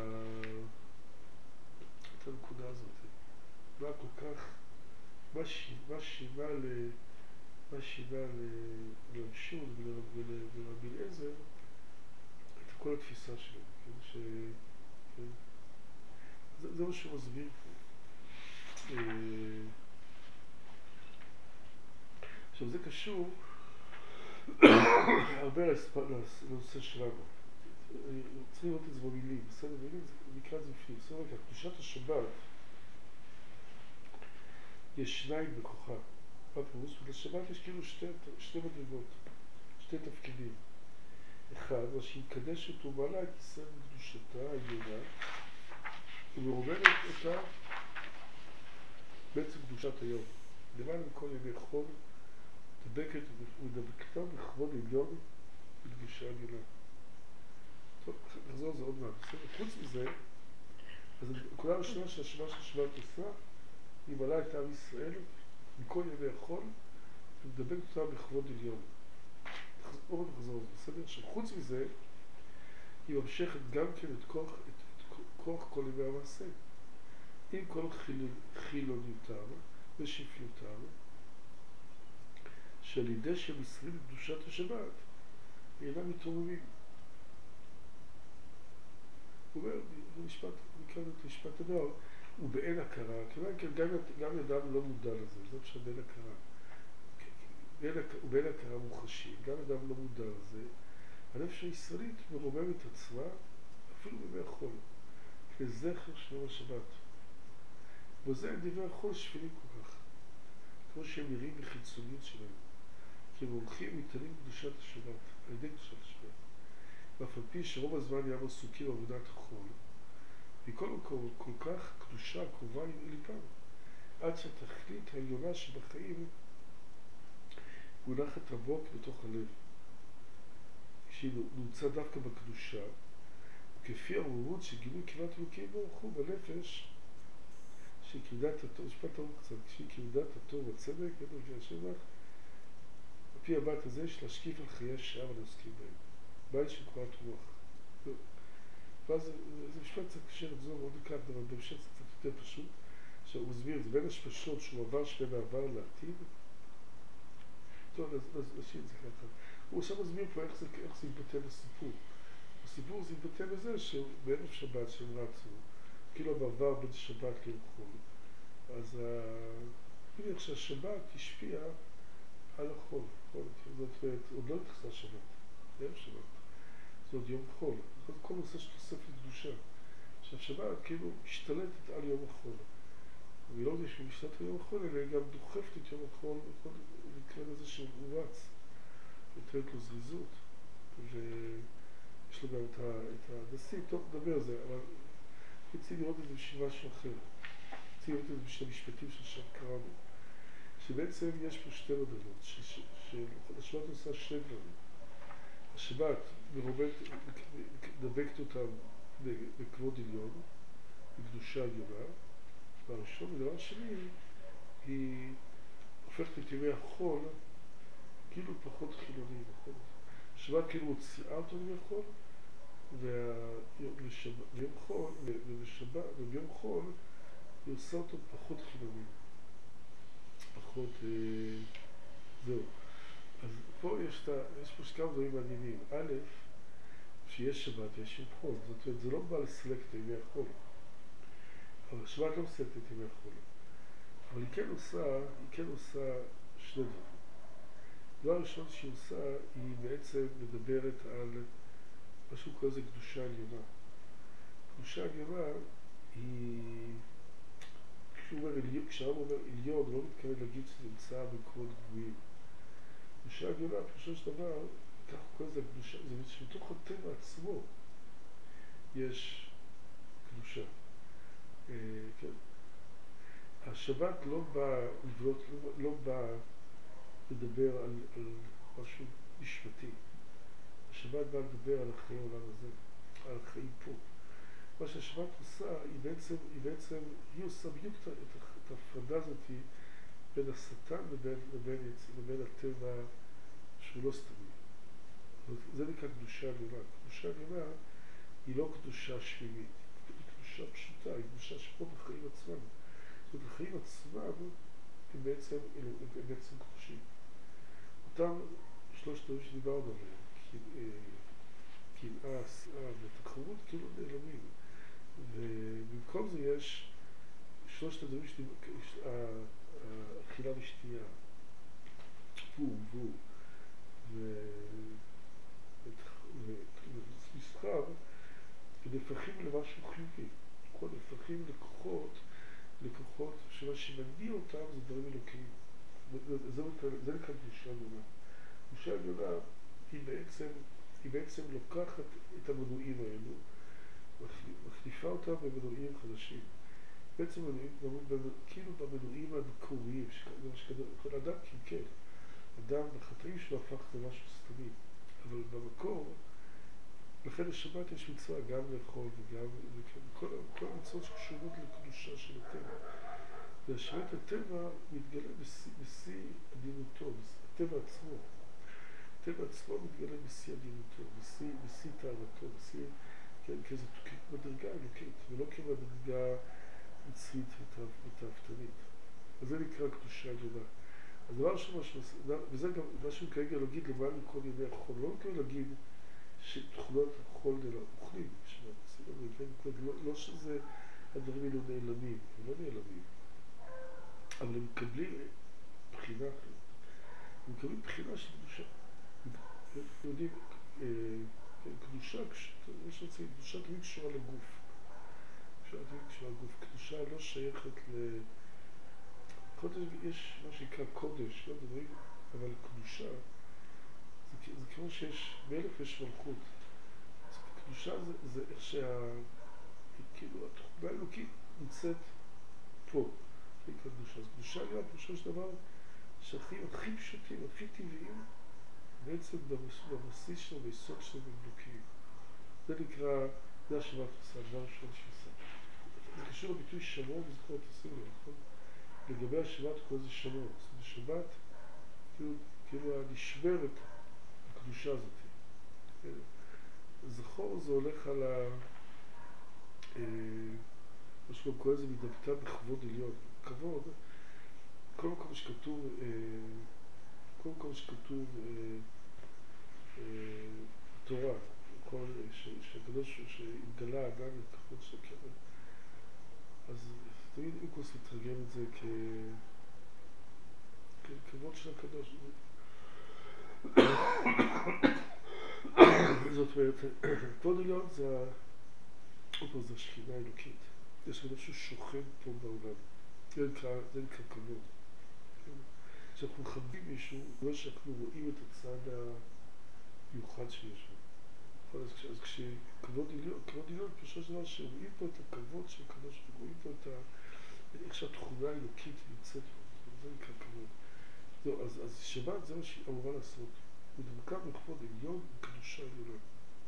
את הנקודה הזאת. מה כל כך... מה שינה ל... מה שינה לרשון ולרבי אליעזר את כל התפיסה שלו, כן? ש... כן? זה, זה מה שהוא מסביר פה. עכשיו זה קשור הרבה לנושא שלנו. צריכים לראות את זה במילים, בסדר? במילים זה נקרא את זה בפנים. בסדר רגע, קדושת השבת יש שניים בכוחה. מה פירוש? ולשבת יש כאילו שתי, שתי מדרגות, שתי תפקידים. אחד, מה שהיא מקדשת ומעלה את ישראל בקדושתה העליונה, ומרוממת אותה בעצם קדושת היום. למעלה מכל ימי חול, מדבקת ומדבקתה בכבוד עליון בקדושה עליונה. טוב, נחזור על זה עוד מעט. חוץ מזה, אז הנקודה הראשונה שהשבת של השבת עושה, היא מעלה את עם ישראל מכל ימי החול, ומדבקת אותה בכבוד עליון. עוד נחזור על זה, בסדר? עכשיו, חוץ מזה, היא ממשכת גם כן את כוח, את, את כוח כל ימי המעשה. עם כל חילוניותם ושפלותם, שעל ידי שהם ישרים בקדושת השבת, אינם מתרוממים. הוא אומר, במשפט, נקרא את משפט הנוער, הוא באין הכרה, כיוון כן גם, גם אדם לא מודע לזה, זאת שם באין הכרה. הוא באין הכרה מוחשי, גם אדם לא מודע לזה. הנפש הישראלית מרומם את עצמה, אפילו בימי החול, כזכר של יום השבת. וזה הם דברי החול שפלים כל כך, כמו שהם נראים בחיצוניות שלהם. כי הם הולכים ומתעלים קדושת השבת, על ידי קדושת השבת. ואף על פי שרוב הזמן יעמוד עסוקים בעבודת החול, מכל מקום כל כך קדושה קרובה לליבם, עד שהתכלית העליונה שבחיים מונחת עמוק בתוך הלב, שהיא נמצא דווקא בקדושה, וכפי הרוממות שגילוי כמעט אלוקים ברוך הוא בנפש, שהיא כבדת הטוב, יש פה טוב קצת, שהיא כבדת הטוב והצדק, ידעו לפי השבח, על פי הבת הזה יש להשקיף על חיי שעה ולהסכים בהם. בית של קורת רוח. ואז זה, זה משפט קצת קשה לחזור מאוד לקראת, אבל בהמשך זה קצת יותר פשוט, שהוא מסביר, זה בין השפשות שהוא עבר שבין העבר לעתיד. טוב, אז נשאיר את זה ככה. הוא עכשיו מסביר פה איך זה, איך זה יתבטא בסיפור. הסיפור זה יתבטא בזה שבערב שבת שהם רצו, כאילו בעבר בין שבת ליום חול. אז נראה שהשבת השפיע על החול. זאת אומרת, עוד לא התחסה שבת, ערב שבת. זה עוד יום חול. זה כל נושא של תוספת לקדושה. שהשבת כאילו משתלטת על יום החול. והיא לא יודע שהיא משתלטת על יום החול, אלא היא גם דוחפת את יום החול, ונקרא לזה שהוא רץ. נותנת לו זריזות. ויש לו גם את הנשיא, טוב, נדבר על זה, אבל רציתי לראות את זה בשביל משהו אחר. רציתי לראות את זה בשביל המשפטים שעכשיו קראנו. שבעצם יש פה שתי מדרגות, שהשבת עושה שני דברים. השבת מדבקת אותם בכבוד עליון, בקדושה עליונה, והראשון, ודבר שני, היא הופכת את ימי החול כאילו פחות חילוני, נכון? השבת כאילו מוציאה אותו מימי חול, וביום חול, ובשבת, וביום חול, היא עושה אותו פחות חילוני. פחות, אה, זהו. אז פה יש, תה, יש פה כמה דברים מעניינים. א', שיש שבת ויש יום חול. זאת אומרת, זה לא בא לסלק את ימי החול. אבל השבת לא מסלקת את ימי החול. אבל היא כן עושה, היא כן עושה שני דברים. הדבר הראשון שהיא עושה, היא בעצם מדברת על מה שהוא קורא לזה קדושה עליונה. קדושה עליונה היא, כשהרב אומר עליון, לא מתכוון להגיד שזה נמצא במקומות גבוהים. קדושה עליונה, פשוט של דבר, כך הוא קורא לזה קדושה, זה שבתוך הטבע עצמו יש קדושה. אה, כן. השבת לא בא לבנות, לא, לא בא לדבר על, על משהו נשמתי. השבת בא לדבר על החיי העולם הזה, על החיים פה. מה שהשבת עושה, היא בעצם, היא בעצם, היא עושה בדיוק את, את ההפרדה הזאת בין השטן לבין, לבין, לבין הטבע שהוא לא סתמי. זה נקרא קדושה עליונה. קדושה עליונה היא לא קדושה שמימית, היא קדושה פשוטה, היא קדושה שפה בחיים עצמם. זאת אומרת, החיים עצמם הם בעצם, הם בעצם קדושים. אותם שלושת דברים שדיברנו עליהם, קנאה, שנאה ותחרות, כאילו נעלמים. ובמקום זה יש שלושת הדברים שדיברנו, אכילה ושתייה, פום, וו, ומסחר, נהפכים למשהו חיובי. כל נהפכים לכוחות, לכוחות שמה שמניע אותם זה דברים אלוקיים. זה נקרא קדושה עליונה. קדושה עליונה היא בעצם, היא בעצם לוקחת את המנועים האלו, מחליפה אותם במנועים חדשים. בעצם מנועים, כאילו במנועים המקוריים, זה מה שכדור, אדם קלקל. אדם בחטאים שלו הפך למשהו סתמי. אבל במקור, לכן לשבת יש מצווה גם לאכול וגם, וכל, כל המצוות שקשורות לקדושה של הטבע. והשבת הטבע מתגלה בשיא, בשיא עדינותו, הטבע עצמו. הטבע עצמו מתגלה בשיא עדינותו, בשיא, בשיא טהרתו, בשיא, כן, כאיזו מדרגה אלוקית, ולא כמדרגה מצרית ותאוותנית. אז זה נקרא קדושה עליונה. הדבר שמשהו, וזה גם משהו כרגע להגיד למען מכל ימי החול, לא מכיר להגיד שתכונות החול אוכלים, לא, לא שזה הדברים האלו נעלמים, הם לא נעלמים, אבל הם מקבלים בחינה אחרת, הם מקבלים בחינה של קדושה. אנחנו יודעים, קדושה, יש לציין, קדושה תמיד קשורה לגוף, קדושה תמיד קשורה לגוף, קדושה לא שייכת ל... קודש, יש מה שנקרא קודש, לא דברים, אבל קדושה, זה, זה כמו שיש מלך ויש מלכות. קדושה זה, זה איך שה... כאילו, התכונה האלוקית נמצאת פה. זה נקרא קדושה. אז קדושה נראה פירושו של דבר שהחיים הכי פשוטים, הכי טבעיים, בעצם בבסיס שלו, ביסוד שלו בבלוקים. זה נקרא, זה השבת עושה, הדבר ראשון שעושה. זה קשור לביטוי שמור וזכור תשים לי, נכון? לגבי השבת כל זה שמור. זאת אומרת, שבת, כאילו, כאילו נשמרת הקדושה הזאת. זכור זה הולך על ה... מה שגם קורא לזה מדבטה בכבוד עליון. כבוד, כל מקום שכתוב, כל מקום שכתוב תורה, שהקדוש שהתגלה האדם לכבוד של הכבוד, אז תמיד איקוס מתרגם את זה ככבוד של הקדוש. זאת אומרת, כבוד עליון זה זה השכינה האלוקית. יש משהו שוכן פה בעולם. זה נקרא כבוד. כשאנחנו מכבדים מישהו, לא שאנחנו רואים את הצד המיוחד שיש לו. אז כשכבוד עליון, כבוד עליון, פשוט זה דבר שרואים פה את הכבוד של הקדוש, רואים פה את איך שהתכונה האלוקית נמצאת פה. זה נקרא כבוד. אז שבת זה מה שהיא אמורה לעשות. מדבקה בכבוד עליון וקדושה עליונה.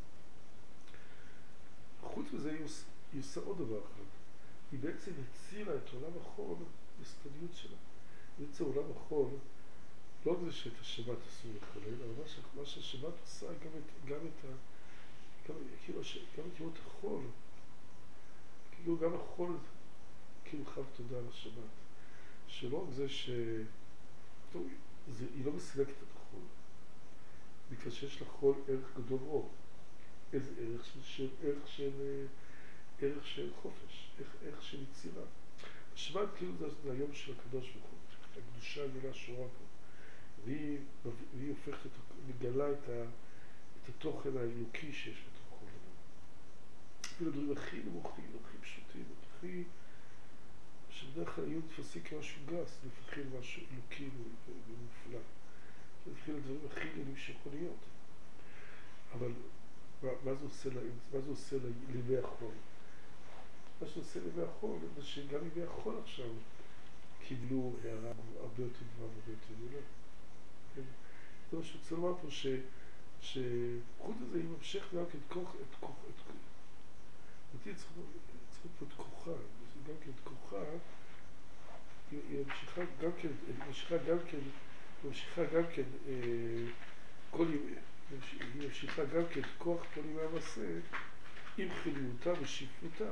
חוץ מזה היא עושה עוד דבר אחד. היא בעצם הצילה את עולם החול בסתדיות שלה. בעצם עולם החול, לא רק זה שאת השבת אסור לחלל, אבל מה שהשבת עושה גם את, גם את ה... גם, כאילו, גם את ימות החול. כאילו גם החול, כאילו חב תודה על השבת. שלא רק זה ש... טוב, זה, היא לא מסלקת את החול. בגלל שיש לחול ערך גדול רוב. איזה ערך של, של, ערך של, ערך של חופש, ערך, ערך של יצירה. השבת כאילו זה, זה היום של הקדוש ברוך הוא, הקדושה הגדולה שורה פה. והיא, והיא הופכת, את, מגלה את, ה, את התוכן האלוקי שיש בתוך כל דבר. אפילו הדברים הכי נמוכים, הכי פשוטים, הכי... שבדרך כלל היו נתפסים כמשהו גס, נפתחים משהו אלוקי ומופלא. זה התחיל הדברים הכי נעלים שיכול להיות. אבל מה, מה זה עושה, לה, מה זה עושה לימי החול? מה שעושה לימי החול זה שגם לימי החול עכשיו קיבלו הערה הרבה יותר גבוהה והרבה יותר גדולה. כן? זה מה שרוצה לומר פה ש... שחוץ מזה היא ממשיך גם כן את כוח, את כוח, את כוח. אותי צריכים פה את כוחה, גם כן את כוחה, היא ממשיכה גם כן, היא ממשיכה גם כן, היא ממשיכה גם כן, כל ימי, היא ממשיכה גם כן את כוח כל ימי המעשה, עם חיליותה ושפלותה,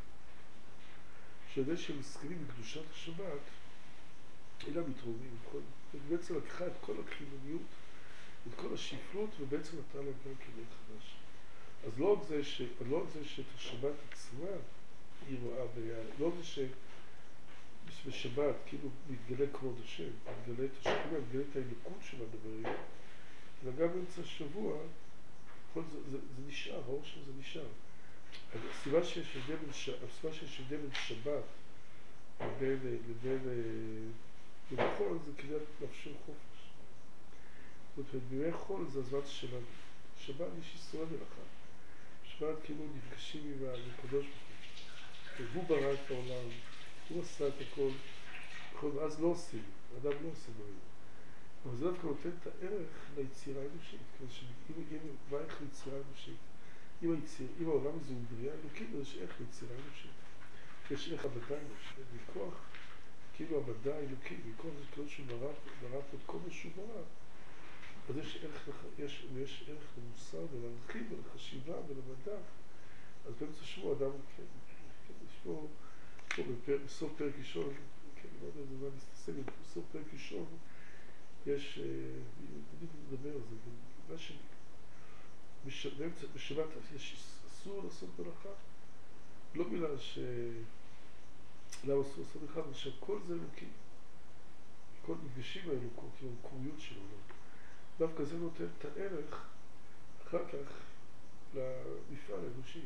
שעדי שהם מסכימים בקדושת השבת, אלה מתרוממים, ובעצם לקחה את כל החילוניות, את כל השפלות, ובעצם נתנה להם גם כדי חדש. אז לא רק זה, ש... לא רק זה שאת השבת עצמה היא רואה ביד, לא רק זה שבשבת כאילו מתגלה כבוד השם, מתגלה את השכינה, מתגלה את האלוקות של הדברים, אלא גם באמצע השבוע, כל זה, זה, זה נשאר, האור של זה נשאר. הסיבה שיש הבדל בין, הסיבה שיש הבדל בין שבת לבין, לבין, לבין חול, זה כדי לאפשר חופש. זאת אומרת, בימי חול זה הזמן שלנו. שבת יש ישראל מלאכה. שבת כאילו נפגשים עם הקדוש ברוך הוא. והוא ברא את העולם, הוא עשה את הכל, ואז לא עושים, האדם לא עושה דברים. אבל זה דווקא נותן את הערך ליצירה האנושית. כדי שאם, מה איך ליצירה האנושית? אם, היציר, אם העולם הזה הוא בריאה אלוקית, אז יש איך ליצירה האנושית. יש איך המדע האנושית, מכוח, כאילו המדע האלוקי, מכוח זה כאילו שהוא ברא, ברא פה את כל מה שהוא ברא. אז יש ערך, יש, יש ערך למוסר ולערכים ולחשיבה ולמדע. אז באמצע שבוע אדם, כן, כן, יש פה, פה בפר, בסוף פרק ראשון, כן, לא יודע איזה מה להסתסג, בסוף פרק ראשון, יש, בדיוק לדבר על זה, מה ש... באמצע, בשבת יש אסור לעשות מלאכה, לא מילה ש... למה אסור לעשות מלאכה, אבל שהכל זה אלוקי. כל מפגשים האלוקות, עם המקוריות של העולם. דווקא זה נותן את הערך אחר כך למפעל האנושי.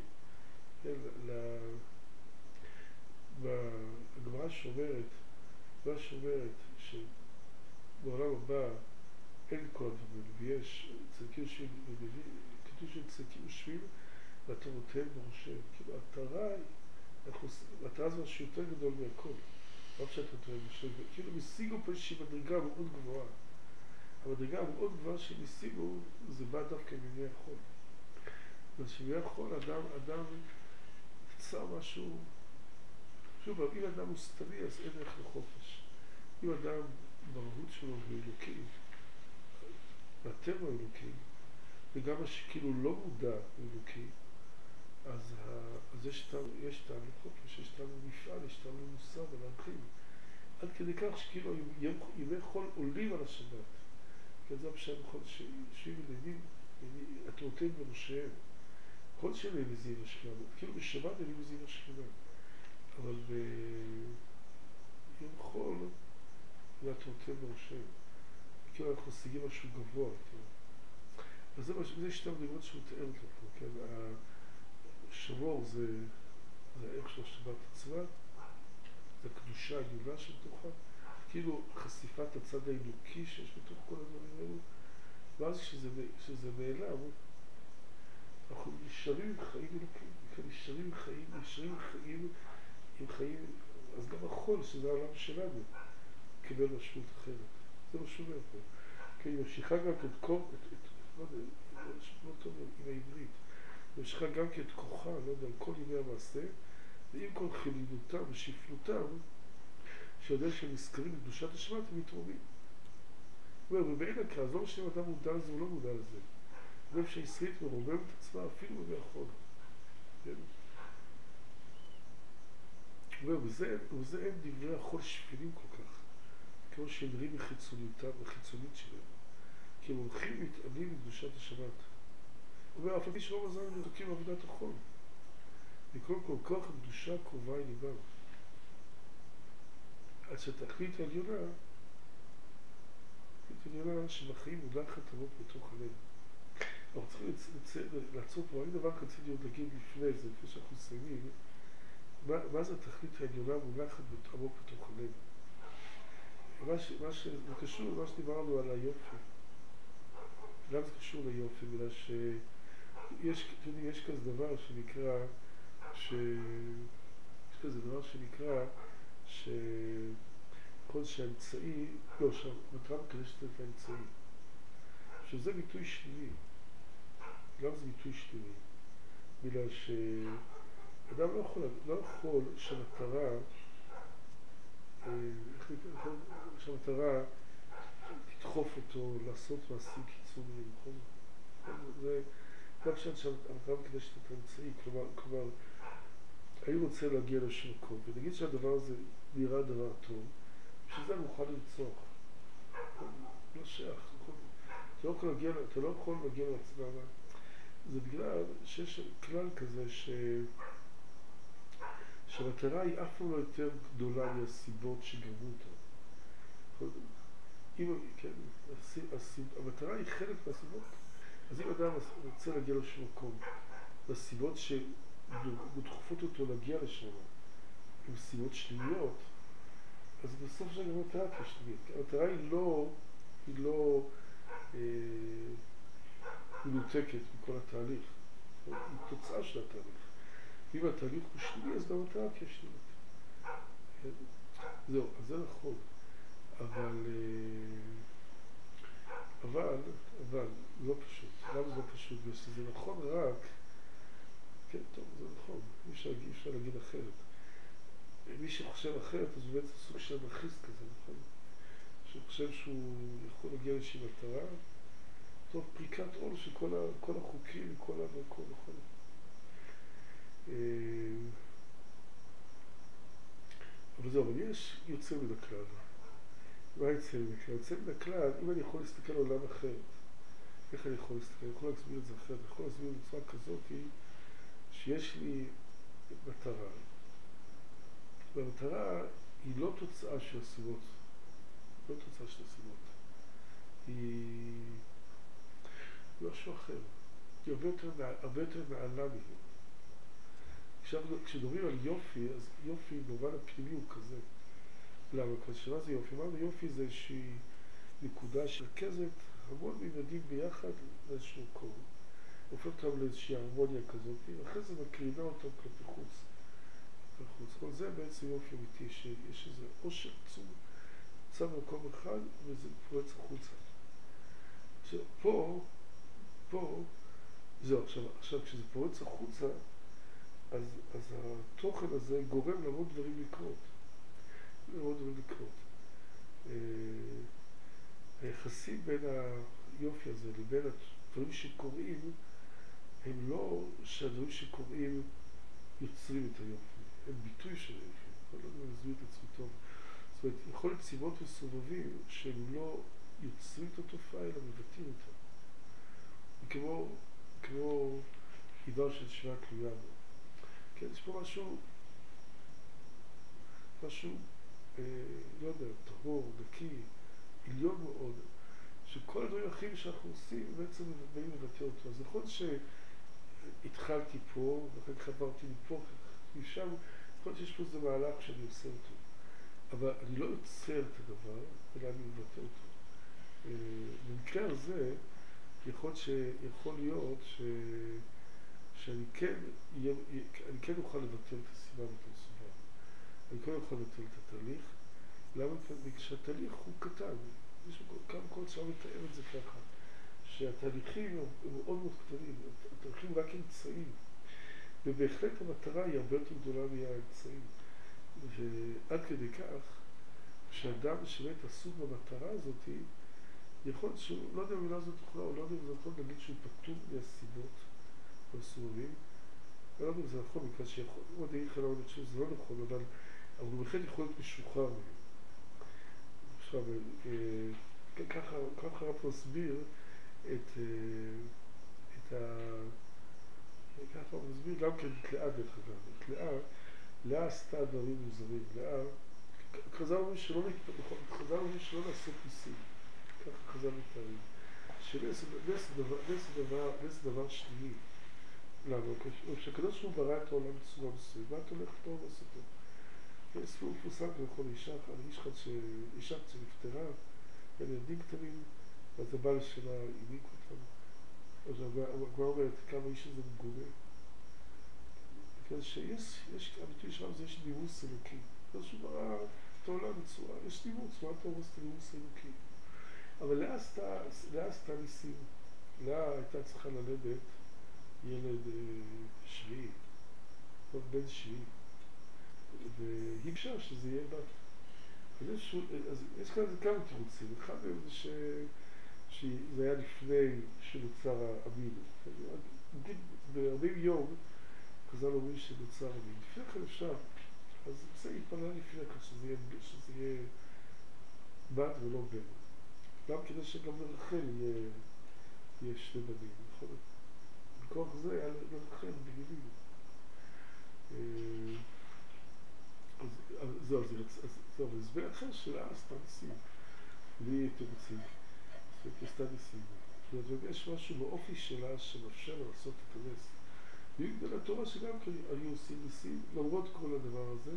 הגמרא שאומרת, הגמרא שאומרת שבעולם הבא אין כל הדברים, ויש צדיקים יושבים, כתוב שהם צדיקים יושבים ואתה נותן בראשם. כאילו, המטרה היא, המטרה זה משהו יותר גדול מהכל. לא שאתה נותן בראשם. כאילו, השיגו פה איזושהי מדרגה מאוד גבוהה. המדרגה המאוד גבוהה שהם השיגו, זה בא דווקא מימי החול. אז שמימי החול, אדם, אדם יצא משהו, שוב, אם אדם הוא סתמי, אז אין איך לחופש. אם אדם במהות שלו הוא אלוקי, והטבע אלוקי, וגם מה שכאילו לא מודע אלוקי, אז, ה... אז יש טעם, יש טעם לחופש, יש טעם למפעל, יש טעם למוסר ולערכים. עד כדי כך שכאילו ימי חול עולים על השבת. כי זה הפשט בכל שירים ילדים, אתה נותן בראשיהם. כל שאלה הם מזיעים השכינה, כאילו בשבת הם מזיעים השכינה. אבל ביום חול, אתה נותן בראשיהם. כאילו אנחנו משיגים משהו גבוה. אז זה, זה שתי מדרגות שהוא תאר לך פה, כן? השמור זה, זה הערך של השבת עצמה, זה הקדושה העליונה שבתוכה, כאילו חשיפת הצד האלוקי שיש בתוך כל הדברים האלו, ואז כשזה, כשזה נעלם, אנחנו נשארים עם חיים אלוקים, נשארים עם חיים, נשארים עם חיים, עם חיים, אז גם החול, שזה העולם שלנו, קיבל משמעות אחרת. זה מה שאומר פה. כי היא ממשיכה גם את כל, את, את, לא יודע, לא טוב עם העברית, היא ממשיכה גם את כוחה, לא יודע, על כל ימי המעשה, ועם כל חילינותם ושפלותם, שיודע שהם נזכרים בקדושת השבת, הם מתרומים. הוא אומר, ובעין הקרא, לא משנה אם אדם מודע לזה או לא מודע לזה. זה איפה שהישראלית מרומם את עצמה אפילו בימי החול. כן? הוא אומר, וזה אין דברי החול שפילים כל כך, כמו שהם נראים מחיצוניותם, החיצונית שלהם. כי הם הולכים ומתאמנים בקדושת השבת. הוא אומר, אף על פי שלא מזל הם נזוקים בעבודת החול. וקודם כל, כוח הקדושה קרובה היא ליבם. עד שהתכלית העליונה, התכלית העליונה שבחיים מונחת עמוק בתוך הלב. אנחנו צריכים לעצור פה, אני דבר רציתי עוד להגיד לפני זה, לפני שאנחנו מסיימים, מה, מה זה התכלית העליונה מונחת עמוק בתוך הלב? מה, ש, מה שזה קשור למה שדיברנו על היופי. למה זה קשור ליופי? בגלל שיש, אתם יודעים, יש כזה דבר שנקרא, ש... יש כזה דבר שנקרא, שכל שהאמצעי, לא, שהמטרה מקדשת את האמצעי. שזה ביטוי שלילי. למה זה ביטוי שלילי? בגלל שאדם לא יכול, לא יכול שהמטרה, איך נקרא, שהמטרה תדחוף אותו לעשות מעשים קיצוניים, נכון? זה גם שאין שהמטרה מקדשת את האמצעי, כלומר, כלומר, אני רוצה להגיע לאיזשהו מקום, ונגיד שהדבר הזה נראה דבר טוב, בשביל זה אני מוכן לרצוח. לא שייך, נכון? אתה לא יכול להגיע, אתה לא יכול להגיע לעצמם. זה בגלל שיש כלל כזה ש... שהמטרה היא אף פעם לא יותר גדולה מהסיבות שגרמו אותה. אם, כן, הסיב... המטרה היא חלק מהסיבות. אז אם אדם רוצה להגיע לאיזשהו מקום, והסיבות שדחופות אותו להגיע לשם, עם סיבות שליליות, אז בסוף של המטרה תהיה שלילית. המטרה היא לא, היא לא אה, מנותקת מכל התהליך. היא תוצאה של התהליך. ואם התהליך הוא שלילי, אז גם המטרה תהיה שלילית. זהו, אז זה נכון. אבל, אבל, אבל, לא פשוט. למה זה לא פשוט? בגלל שזה נכון רק, כן, טוב, זה נכון. אי אפשר, אי אפשר להגיד אחרת. מי שחושב אחרת, אז הוא בעצם סוג של אנרכיסט כזה, נכון? שהוא חושב שהוא יכול להגיע לאיזושהי מטרה, טוב, פריקת עול של כל, ה, כל החוקים, כל הכל, נכון? אבל זהו, אבל יש יוצא מן הכלל. מה יוצא מן הכלל? יוצא מן הכלל, אם אני יכול להסתכל על עולם אחרת, איך אני יכול להסתכל? אני יכול להסביר את זה אחרת, אני יכול להסביר בצורה כזאת שיש לי מטרה. והמטרה היא לא תוצאה של הסיבות, לא תוצאה של הסיבות. היא משהו אחר. היא הרבה יותר, הרבה יותר מעלה מהם. עכשיו, כשדברים על יופי, אז יופי במובן הפנימי הוא כזה. למה? כי שמה זה יופי? מה זה יופי? זה איזושהי נקודה שרכזת המון מימדים ביחד לאיזשהו מקום. הופך אותם לאיזושהי הרמוניה כזאת, ואחרי זה מקרינה אותם כלפי חוץ. כלפי חוץ. אבל זה בעצם יופי אמיתי, שיש איזה עושר עצום, נמצא במקום אחד, וזה פורץ החוצה. עכשיו, פה, פה, זהו, עכשיו, עכשיו כשזה פורץ החוצה, אז, אז התוכן הזה גורם להמון דברים לקרות. להמון דברים לקרות. אה, היחסים בין היופי הזה לבין הדברים שקוראים, הם לא שהדברים שקוראים יוצרים את היופי, הם ביטוי של היופי. אני לא יודע להסביר את עצמי טוב. זאת אומרת, יכול להיות סיבות וסובבים שהם לא יוצרים את התופעה, אלא מבטאים אותה. כמו, כמו עיוור של שווה תלויה בו. כן, יש פה משהו, משהו, אה, לא יודע, טהור, נקי, עליון מאוד, שכל הדברים האחרים שאנחנו עושים בעצם באים לבטא אותו. אז יכול להיות שהתחלתי פה, ואחר כך עברתי מפה, משם, יכול להיות שיש פה איזה מהלך שאני עושה אותו. אבל אני לא יוצר את הדבר, אלא אני מבטא אותו. אה, במקרה הזה, יכול להיות, ש... יכול להיות ש... שאני כן, אני כן אוכל לבטל את הסיבה ואת הסובה. אני כן אוכל לבטל את התהליך. למה? בגלל שהתהליך הוא קטן. יש כמה מקומות שאפשר לתאר את זה ככה. שהתהליכים הם מאוד מאוד קטנים. התהליכים רק אמצעים. ובהחלט המטרה היא הרבה יותר גדולה מהאמצעים. ועד כדי כך, כשאדם שבאמת עסוק במטרה הזאת, יכול להיות שהוא, לא יודע אם המילה הזאת יכולה, או לא יודע אם זה יכול להגיד שהוא פטור מהסיבות הסובבים. אני לא יודע אם זה נכון, בגלל שיכול, הוא מדעי חלום, אני חושב שזה לא נכון, אבל הוא בהחלט יכול להיות משוחרר מהם. עכשיו, ככה, ככה רק מסביר את, את ה... ככה מסביר גם כן את לאה דרך אגב. את לאה, לאה עשתה דברים מוזרים. לאה, חז"ל אומרים שלא חז"ל אומרים שלא לעשות ניסים. ככה חז"ל מתארים. שנס זה דבר שלילי. למה? כשהקדוש ברוך הוא ברא את העולם בצורה מסוימת, מה אתה הולך טוב לעשותו? יש סיפור מפורסם כמו אישה, איש אחד שאישה שנפטרה, ילדים קטנים, אז הבעל שלה העמיק אותם. אז הגמרא אומרת כמה האיש הזה מגונה. בגלל שיש, הביטוי שלנו זה יש נימוס אלוקי. הקדוש ברוך הוא ברא את העולם בצורה, יש נימוס, מה אתה אומר את הנימוס אלוקי? אבל לאה עשתה, לאה עשתה ניסים. לאה הייתה צריכה ללדת ילד שביעי, עוד בן שביעי, והיא ביקשה שזה יהיה בת. אז יש, אז יש כאן כמה תירוצים. אחד מהם זה ש... שזה היה לפני שנוצר המין. נגיד, ב-ארבעים יום, חז"ל אומרים שנוצר המין. לפני כן אפשר, אז זה יתפנה לפני כך שזה יהיה, שזה יהיה בת ולא בן. גם כדי שגם לרחל יהיה, יהיה שני בנים, נכון? בכוח זה היה לרחל בגילים. אז זהו, אז זהו, אז הסבר אחר שלה עשתה ניסים. בלי תירוצים. זאת אומרת, עשתה ניסים. זאת אומרת, יש משהו באופי שלה שמאפשר לה לעשות את הנס. ובגלל התורה שגם כן היו עושים ניסים, למרות כל הדבר הזה.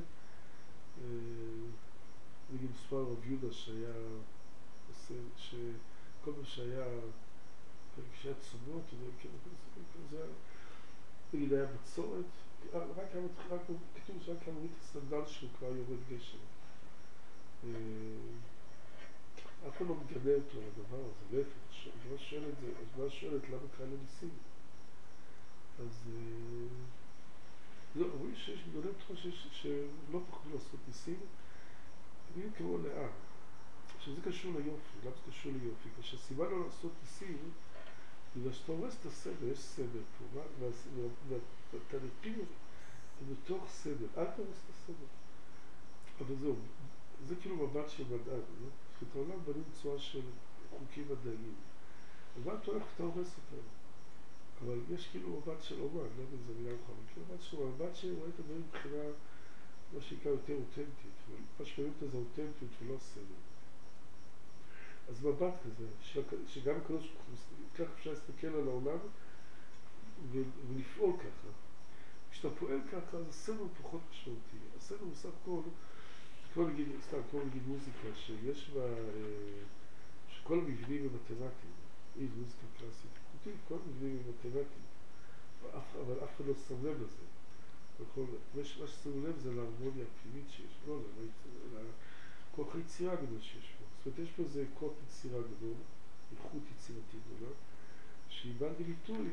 נגיד מספר רב יהודה שהיה עושה, שכל מה שהיה, כשהיה צומות, זה נגיד היה בצורת, רק כתוב שרק היה מוריד את הסנדל שהוא כבר יורד גשם. אף אחד לא מגנה אותו על הדבר הזה, להפך, הגמרא שואלת את זה, הגמרא שואלת למה כאלה ניסים. אז זהו, אומרים שיש גדולי בתורה שלא פחדו לעשות ניסים, נגיד כמו לאה, שזה קשור ליופי. למה זה קשור ליופי? כשהסיבה לא לעשות ניסים, בגלל שאתה הורס את הסדר, יש סדר פה, והתהליכים הם בתוך סדר, אל תהורס את הסדר. אבל זהו, זה כאילו מבט של מדען, לא? זאת העולם בנים בצורה של חוקים מדעיים. אבל אתה הולך ואתה הורס אותם. אבל יש כאילו מבט של אומן, לא יודע אם זה מילה נכון, כאילו מבט של אומן, מבט שרואה את הדברים מבחינה, מה שנקרא יותר אותנטית, מה שקוראים את זה אותנטיות ולא סדר. אז מבט כזה, שגם הקדוש ברוך הוא, כך אפשר להסתכל על העולם ולפעול ככה. כשאתה פועל ככה, אז הסדר הוא פחות משמעותי. הסדר הוא סך הכל, כמו נגיד, סתם, כמו נגיד מוזיקה, שיש בה, שכל המבנים הם מתמטיים. אי, מוזיקה קלאסית איכותית, כל מבנים מתמטיים. אבל אף אחד לא שם לב לזה. מה ששמו לב זה להרמוניה הפנימית שיש, לא לכוח היצירה הגדול שיש פה. זאת אומרת, יש פה איזה כוח יצירה גדול, איכות יצירתית גדולה, שהיא באה לביטוי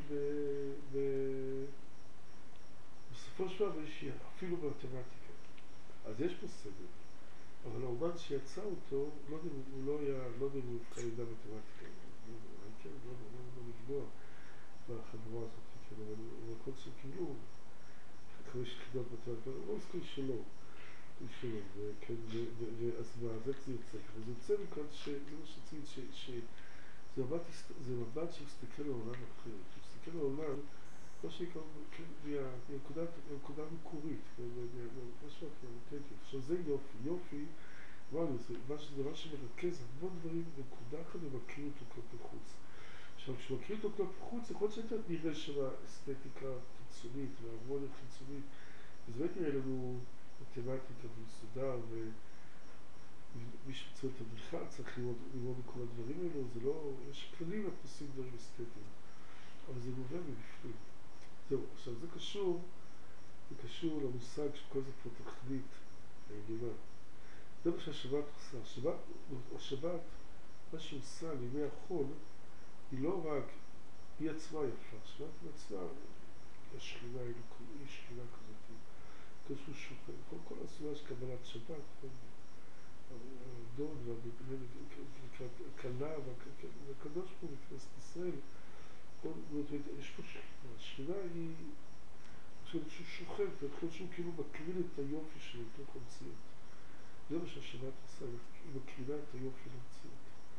בסופו של דבר אפילו במתמטיקה. אז יש פה סדר, אבל האומן שיצא אותו, הוא לא היה, לא דמות כלידה מתמטיקה, כן, לא לגבוה בחבורה הזאת, אבל הכל שקיבלו, חמש יחידות מתמטיקה, לא סכוי שלא, שלא, אז מה, אז איך זה יוצא? אז זה יוצא מכאן שזה מה שצריך, שזה מבט שהסתכל על העולם אחר, שהסתכל על העולם, לא שנקרא, מהנקודה המקורית, משהו אחר, אותנטיות. עכשיו זה יופי, יופי, זה דבר שמרכז המון דברים בנקודה אחת ומכיר אותו כלפי חוץ. עכשיו, כשמכיר אותו כלפי חוץ, יכול להיות שאתה נראה שם אסתטיקה חיצונית והרמוניה חיצונית, אז באמת נראה לנו מתמטיקה ומסודר, ומי שמצא את הדריכה צריך לראות מכל הדברים האלו, זה לא, יש כללים אנחנו עושים דברים אסתטיים, אבל זה גובר מבפנים. זהו, עכשיו זה קשור, זה קשור למושג שכל זה פה תכלית העליונה. זה מה שהשבת עושה. השבת, השבת, מה שהיא עושה לימי החול, היא לא רק, היא עצמה יפה. השבת היא עצמה, היא השכינה, היא שכינה כזאת. כשהוא שופט, כל כל הסביבה של קבלת שבת, הדון והקלה והקדוש פה בכנסת ישראל, יש פה שכינה. השכינה היא, כשהוא שוכב, וככל שהוא כאילו מקרין את היופי שלו לתוך המציאות. זה מה שהשבת עושה, היא מקרינה את היופי למציאות.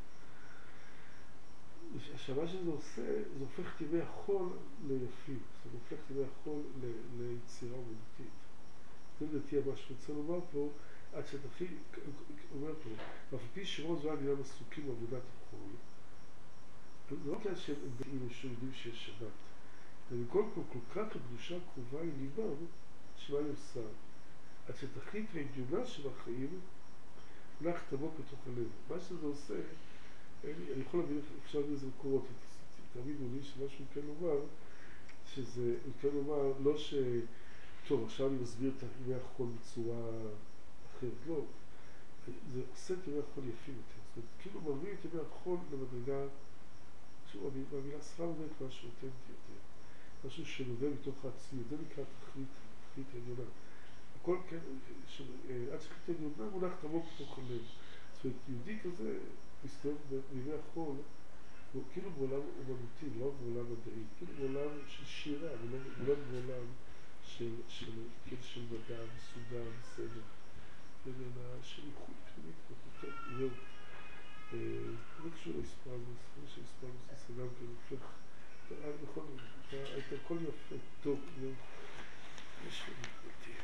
השבת שזה עושה, זה הופך את ימי החול ליפים, זה הופך את ימי החול ליצירה אומנותית. זה לדעתי מה שרוצה לומר פה, עד שתפי, אומר פה, ואף פי שרוב זו הגנה מסוקים בעבודת החול, זה לא כאלה שהם דעים שיודעים שיש שבת. ומכל כל, כל כך הקדושה קרובה היא ליבם, שמה היא עושה? עד שתכלית העליונה של החיים, לך תמוק בתוך הלב. מה שזה עושה, אני יכול להבין, אפשר להבין איזה מקורות, תמיד לי שמשהו כן לומר, שזה, כן לומר, לא ש... טוב, עכשיו אני מסביר את ימי החול בצורה אחרת, לא. זה עושה את ימי החול יפים יותר. זאת אומרת, כאילו מביא את ימי החול למדרגה, שוב, במילה שפה אומרת משהו אותנטי יותר. משהו שנובע מתוך העצמיות, זה נקרא תכלית, תכלית העליונה. הכל כן, עד שתכלית העליונה מונח תמוק בתוך הלב. זאת אומרת, יהודי כזה מסתובב בימי החול, הוא כאילו בעולם אומנותי, לא בעולם מדעי, כאילו בעולם של שירה, ולא בעולם של, של, של, של מדע, מסודר, בסדר. אלא של איכות פנימית, כן, זהו. זה קשור להספרנוס, זה שהספרנוס זה גם כן הופך, בכל זאת, היית הכל יפה, טוב, זהו. יש לי נקודתי.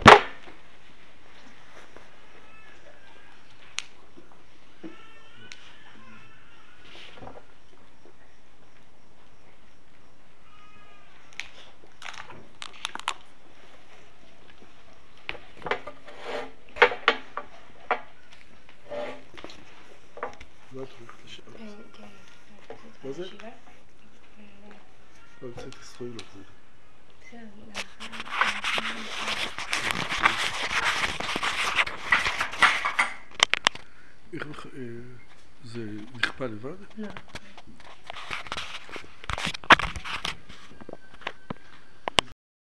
מה זה? לא, אני צריך לסחוי לך זה. איך זה נכפה לבד? לא.